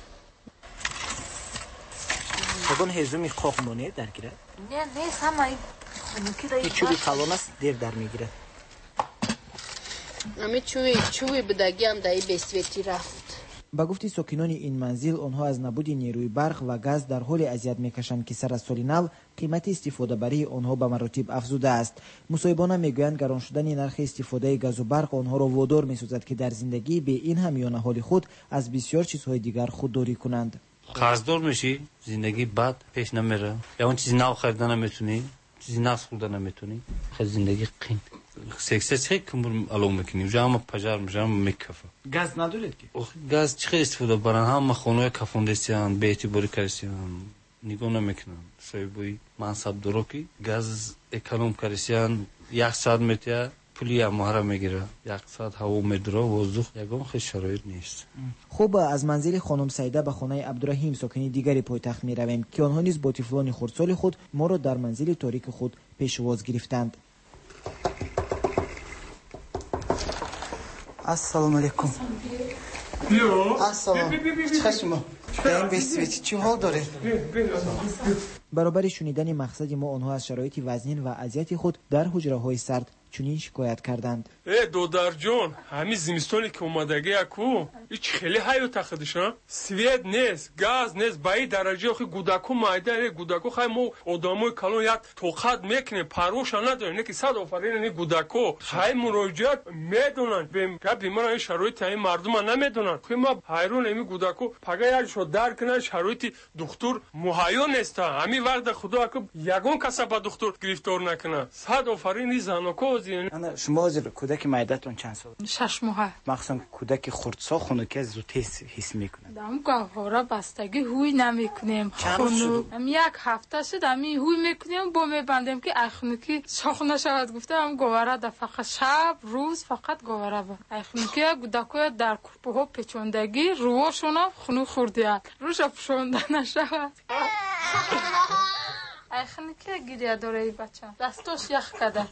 اگه هزومی قاقمانه در گیره؟ نه نیست همه خونوکی دایی چوبی قلان است دیر در میگیره. همه چوبی بدگی هم دایی بسویتی رفت. با گفتی ساکنان این منزل، آنها از نبود نیروی برق و گاز در حال اذیت میکشند که سر از سال نو قیمت استفاده برای آنها به مراتب افزوده است. مصاحبان میگویند گران شدن نرخ استفاده گاز و برق آنها را وادار میسازد که در زندگی به این همیان حال خود از بسیار چیزهای دیگر خودداری کنند. قرضدار میشی، زندگی بد پیش نمیره. یا اون چیزی نو خریدن نمیتونی، چیزی نفس خوردن نمیتونی. خیلی زندگی قین. سکسس خیلی کمبر علوم میکنیم. جامو پجار میشم میکفه. گاز ندارید که؟ گاز چه استفاده برن؟ هم خونه کافوندسیان، بیتی بری کردن. نگاه نمیکنن. شاید بوی منصب درو کی گاز اکانوم کردن. 1 ساعت میتیا پولی اماره میگیره، یک ساعت هوا میدره وضوح یگان خیلی شرایط نیست. خوب از منزل خانم سعیده به خانه عبدالرحیم ساکنی دیگری پایتخت می رویم که آنها نیز با طفلان خردسال خود ما را در منزل تاریک خود پیشواز گرفتند. السلام علیکم. السلام. چشم. این بیسویت چی حال داره؟ برابر شنیدن مقصد ما آنها از شرایط وزین و اذیت خود در حجره های سرد چنین شکایت کردند. دودار جون، همین زمستانی که اومدگی اکو هیچ خیلی حیات خودشان سویت نیست، گاز نیست، با این درجه خیلی گوداکو مایده گوداکو خیلی ما آدمای کلون یک توقعت میکنه پروش نداره، نه که صد آفرین نه گوداکو خیلی مراجعت میدونن به بیمار این شرایط این مردم نمیدونن. خیلی ما حیرون این گوداکو پگه یک شو درک نه شرایط دکتر مهیا نیست. همین وقت خدا که یگان کس با دکتر گرفتار نکنه. صد آفرین زناکو انا شما از کودک معدتون چند سال؟ 6 ماه. مخصوصا کودک خردسال خنکی زود حس میکنه. دم گوهرا بستگی هوی نمیکنیم. خونو یک هفته شد امی هوی میکنیم با میبندیم که اخنکی شاخ نشود. گفتم گوهرا در فقط شب روز فقط گوهرا با اخنکی گودکوی در کرپه ها پیچوندگی روشونا خونو خوردیه روش پشونده نشود. اخنکی گیریه داره ای بچه دستاش یخ کده.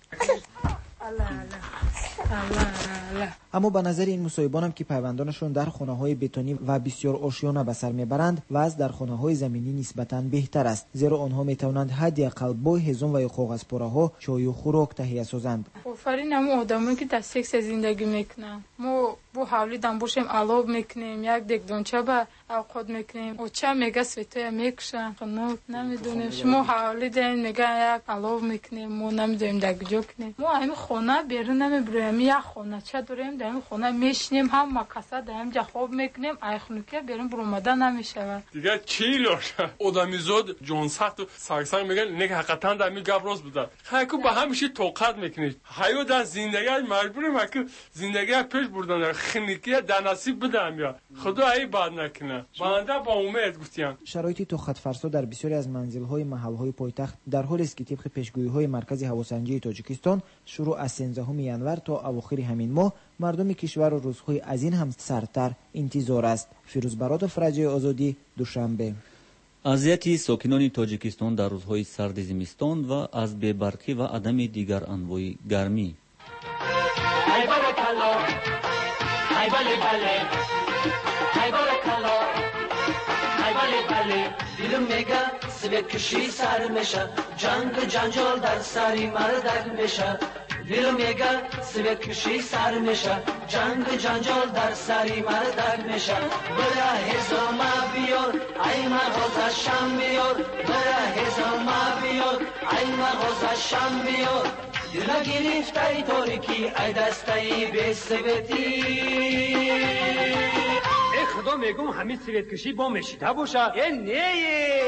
اما به نظر این مصاحبانم که پیوندانشون در خانه‌های بتونی و بسیار آشیانه به سر میبرند و از در خانه‌های زمینی نسبتاً بهتر است، زیرا آنها میتوانند حداقل با هزوم و کاغذ پاره‌ها چای و خوراک تهیه سازند. آفرین هم آدمایی که در سکس زندگی میکنن. ما بو حالی دم باشیم علاب میکنیم، یک دیگ دونچه به اوقات میکنیم و چه میگه سویتوی میکشن خنو نمیدونیم. شما حالی دین میگه یک علاب میکنیم ما نمیدونیم در کجا کنیم. ما همین خونه بیرون نمیبریم، یک خونه چه داریم در این خونه میشنیم هم مکسه در اینجا خواب میکنیم ایخنوکه بیرون برومده نمیشود دیگه چی لاشه آدمی زود جون سخت و سرسنگ میگن نه حقیقتا در می گپ راست بوده خیلی با همیشه توقعت میکنید حیو در زندگی مجبوریم که زندگی پیش بردن خنیکی در نصیب بدم یا خدا ای بد نکنه بنده با امید گفتم. شرایط توخت فرسا در بسیاری از منزل‌های محل‌های پایتخت در حالی است که طبق پیشگویی‌های مرکز هواسنجی تاجیکستان شروع از 13 ینور تا اواخر همین ماه مردم کشور و روزهای از این هم سردتر انتظار است. فیروز برادر رادیوی آزادی دوشنبه. اذیت ساکنان تاجیکستان در روزهای سرد زمستان و از بی‌برقی و عدم دیگر انواع گرمی. ای بارکالله ای بله بله ای بارکالله ای بله بله دلم میگه سویت کشی سر میشه جنگ جنجال در سری مرد میشه دلم میگه سویت کشی سر میشه جنگ جنجال در سری مرد میشه برا هزامه بیار ای مغازه شم بیار برا هزامه بیار ای مغازه شم بیار دل گرفته ای تاریکی ای دسته ای به سویتی ای خدا میگم همین سویت کشی با مشیده باشه ای نه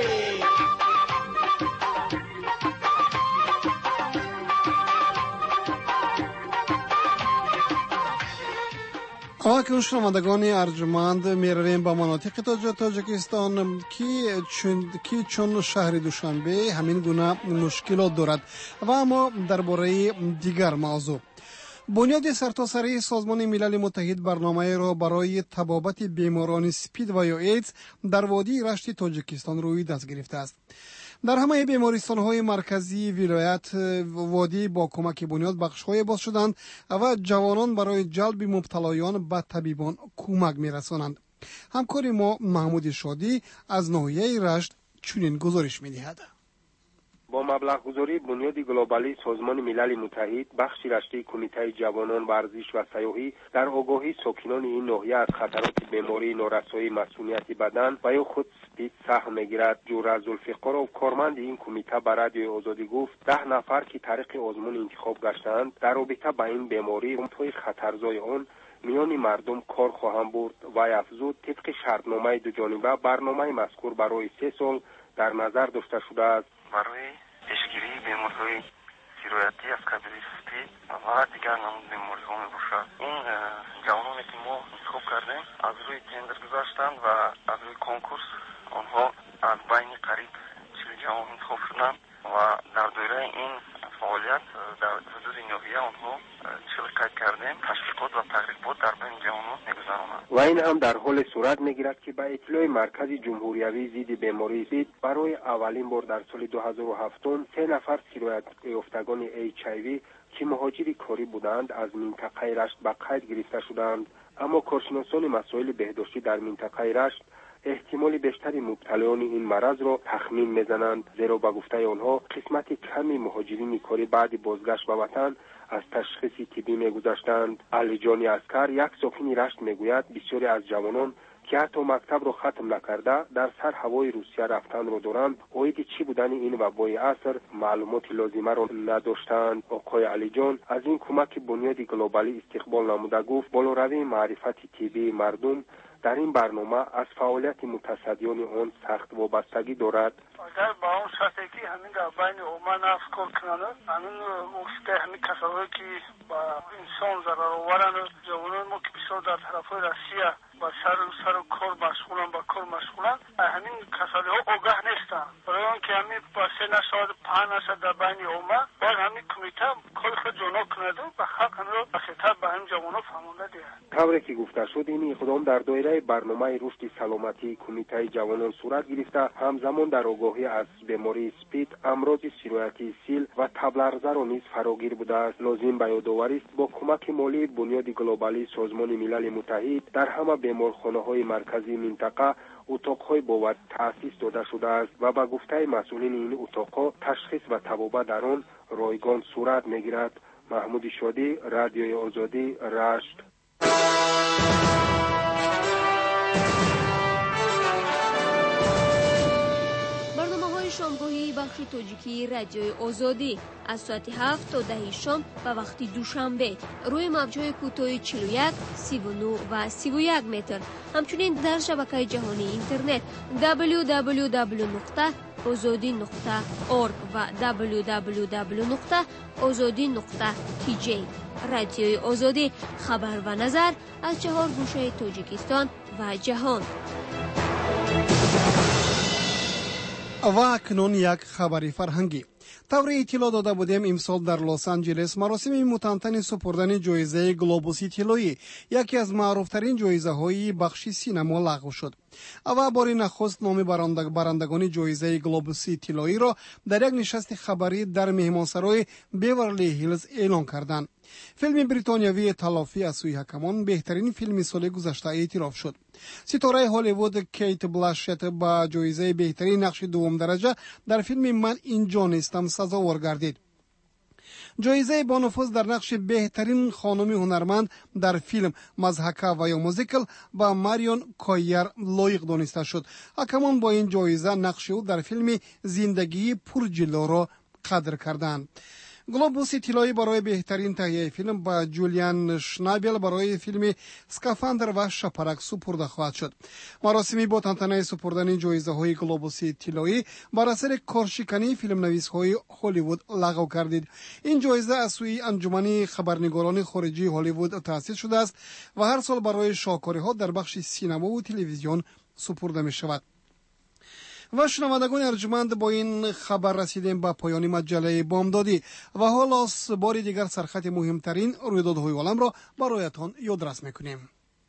آقای شنوندگان ارجمند میرویم به مناطق تاجیکستان که چون شهر دوشنبه همین گونه مشکلات دارد و اما درباره دیگر موضوع بنیاد سرتاسری سازمان ملل متحد برنامه را برای تبابت بیماران سپید و یا ایدز در وادی رشت تاجیکستان روی دست گرفته است. در همه بیمارستان‌های مرکزی ولایت وادی با کمک بنیاد بخش‌های باز شدند و جوانان برای جلب مبتلایان به طبیبان کمک می‌رسانند. همکار ما محمود شادی از ناحیه رشت چنین گزارش می‌دهد. با مبلغ گذاری بنیاد گلوبالی سازمان ملل متحد بخش رشته کمیته جوانان ورزش و سیاحی در آگاهی ساکنان این ناحیه از خطرات بیماری نارسایی مسئولیت بدن و یا خود سپید سهم میگیرد. جور ذوالفقار کارمند این کمیته به رادیوی آزادی گفت 10 نفر که طریق آزمون انتخاب گشتند در رابطه با این بیماری توی خطرزای آن میان مردم کار خواهم برد و افزود طبق شرطنامه دو جانبه برنامه مذکور برای 3 سال در نظر داشته شده است. برای پیشگیری بیماری‌های سیرایتی از کبد سپید و دیگر نمود بیماری‌ها میباشد. این جوانانی که ما انتخاب کردیم از روی تندر گذاشتند و از روی کنکورس آنها از بین قریب 40 جوان انتخاب شدند و در دوره این فعالیت در حدود ناحیه онҳо ширкат кардем. Ташвиқот ва тарғибот дар байни ҷавонон мегузаронанд. ва ин ҳам дар ҳоле сурат мегирад ки ба иттилои маркази ҷумҳуриявӣ зидди бемории спид барои аввалин бор дар соли 2007 3 нафар сироятёфтагони HIV ки муҳоҷири корӣ буданд аз минтақаи Рашт ба қайд гирифта шуданд. аммо коршиносони масоили беҳдоштӣ дар минтақаи Рашт احتمال بیشتری مبتلایان این مرض را تخمین میزنند، زیرا به گفته آنها قسمت کمی مهاجرین کاری بعد بازگشت به وطن از تشخیص طبی میگذشتند. علی جانی عسکر یک ساکن رشت میگوید بسیاری از جوانان که حتی مکتب را ختم نکرده در سر هوای روسیه رفتن را دارند، عاید چی بودن این وبای عصر معلومات لازمه را نداشتند. آقای علی جان از این کمک بنیاد گلوبالی استقبال نموده گفت بالاروی معرفت طبی مردم در این برنامه از فعالیت متصدیان آن سخت وابستگی دارد. اگر با اون شرطی که همین در بین اومه نفس کار کنند، همین مفته همین کسایی که با انسان ضرر آورن، جوانان ما که بسیار در طرفای روسیه با سر کار مشغولن، با کار مشغولن، همین کسایی ها آگاه نیستن. برای آن که همین با 3 نشد 5 نشد در بین اومه باید همین کمیته کار خود جانا کنند و به حق هم را بخیطر به همین جوانان فهمونده دهند. طوری که گفته شد این اقدام در دایره برنامه رشد سلامتی کمیته جوانان صورت گرفته، همزمان در آگاهی از بیماری اسپید، امراض سیرایتی سیل و تبلرزه را نیز فراگیر بوده است. لازم به یادآوری است با کمک مالی بنیاد گلوبالی سازمان ملل متحد در همه بیمارخانه‌های مرکزی منطقه اتاق‌های باور تأسیس داده شده است و به گفته مسئولین این اتاق‌ها تشخیص و طبابت در آن رایگان صورت می‌گیرد. محمود شادی، رادیوی آزادی، رشت. شامگاهی بخش تاجیکی رادیوی آزادی از ساعت 7 تا 10 شام به وقت دوشنبه روی موج‌های کوتاه 41 39 و 31 متر، همچنین در شبکه جهانی اینترنت www.azadi.org و www.azadi.tj. رادیوی آزادی، خبر و نظر از 4 گوشه تاجیکستان و جهان. و اکنون یک خبری فرهنگی. طوری اطلاع داده بودیم امسال در لس آنجلس مراسم متنطن سپردن جایزه گلوبوس طلایی، یکی از معروفترین جایزه های بخش سینما، لغو شد. و بار نخست نام برندگان جایزه گلوبوس طلایی را در یک نشست خبری در مهمانسرای بیورلی هیلز اعلام کردند. فیلم بریتانیایی تلافی از سوی حکمان بهترین فیلم سال گذشته اعتراف شد. ستاره هالیوود کیت بلاشت با جایزه بهترین نقش دوم درجه در فیلم من اینجا نیستم سزاوار گردید. جایزه با نفوذ در نقش بهترین خانم هنرمند در فیلم مضحکه و یا موزیکل با ماریون کایر لایق دانسته شد. حکمان با این جایزه نقش او در فیلم زندگی پرجلو را قدر کردند. گلوبوس طلایی برای بهترین تهیه فیلم با جولیان شنابل برای فیلم اسکافاندر و شپرک سپرده خواهد شد. مراسمی با تنطنه سپردن جایزه های گلوبوس طلایی بر اثر کارشکنی فیلم نویس های هالیوود لغو کردید. این جایزه از سوی انجمن خبرنگاران خارجی هالیوود تأسیس شده است و هر سال برای شاهکاری ها در بخش سینما و تلویزیون سپرده می شود. و شنوندگان ارجمند، با این خبر رسیدیم به پایان مجله بامدادی و حالا بار دیگر سرخط مهمترین رویدادهای عالم را برایتان یادرس میکنیم.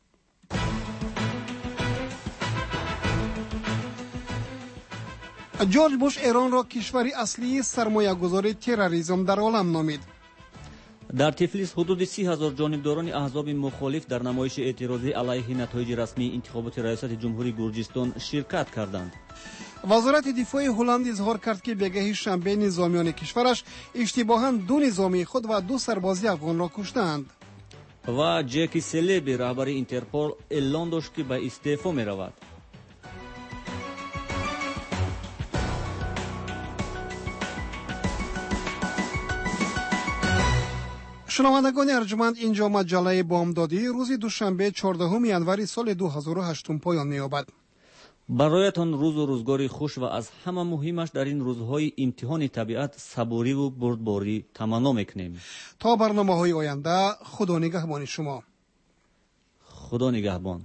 جورج بوش ایران را کشوری اصلی سرمایه‌گذاری تروریسم در عالم نامید. در تفلیس حدود 30,000 جانبداران احزاب مخالف در نمایش اعتراضی علیه نتایج رسمی انتخابات ریاست جمهوری گرجستان شرکت کردند. وزارت دفاع هلند اظهار کرد که بگه شنبه نظامیان کشورش اشتباهاً 2 نظامی خود و 2 سرباز افغان را کشتند. و جکی سلیبی رهبر اینترپول اعلان داشت که به استعفا می رود. شنوندگان ارجمند، اینجا مجله بامدادی روز دوشنبه 14 ینور سال 2008 پایان می‌یابد. برایتان روز و روزگاری خوش و از همه مهمش در این روزهای امتحان طبیعت صبوری و بردباری تمنا میکنیم. تا برنامه‌های آینده، خدا نگهبان شما. خدا نگهبان.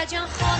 جان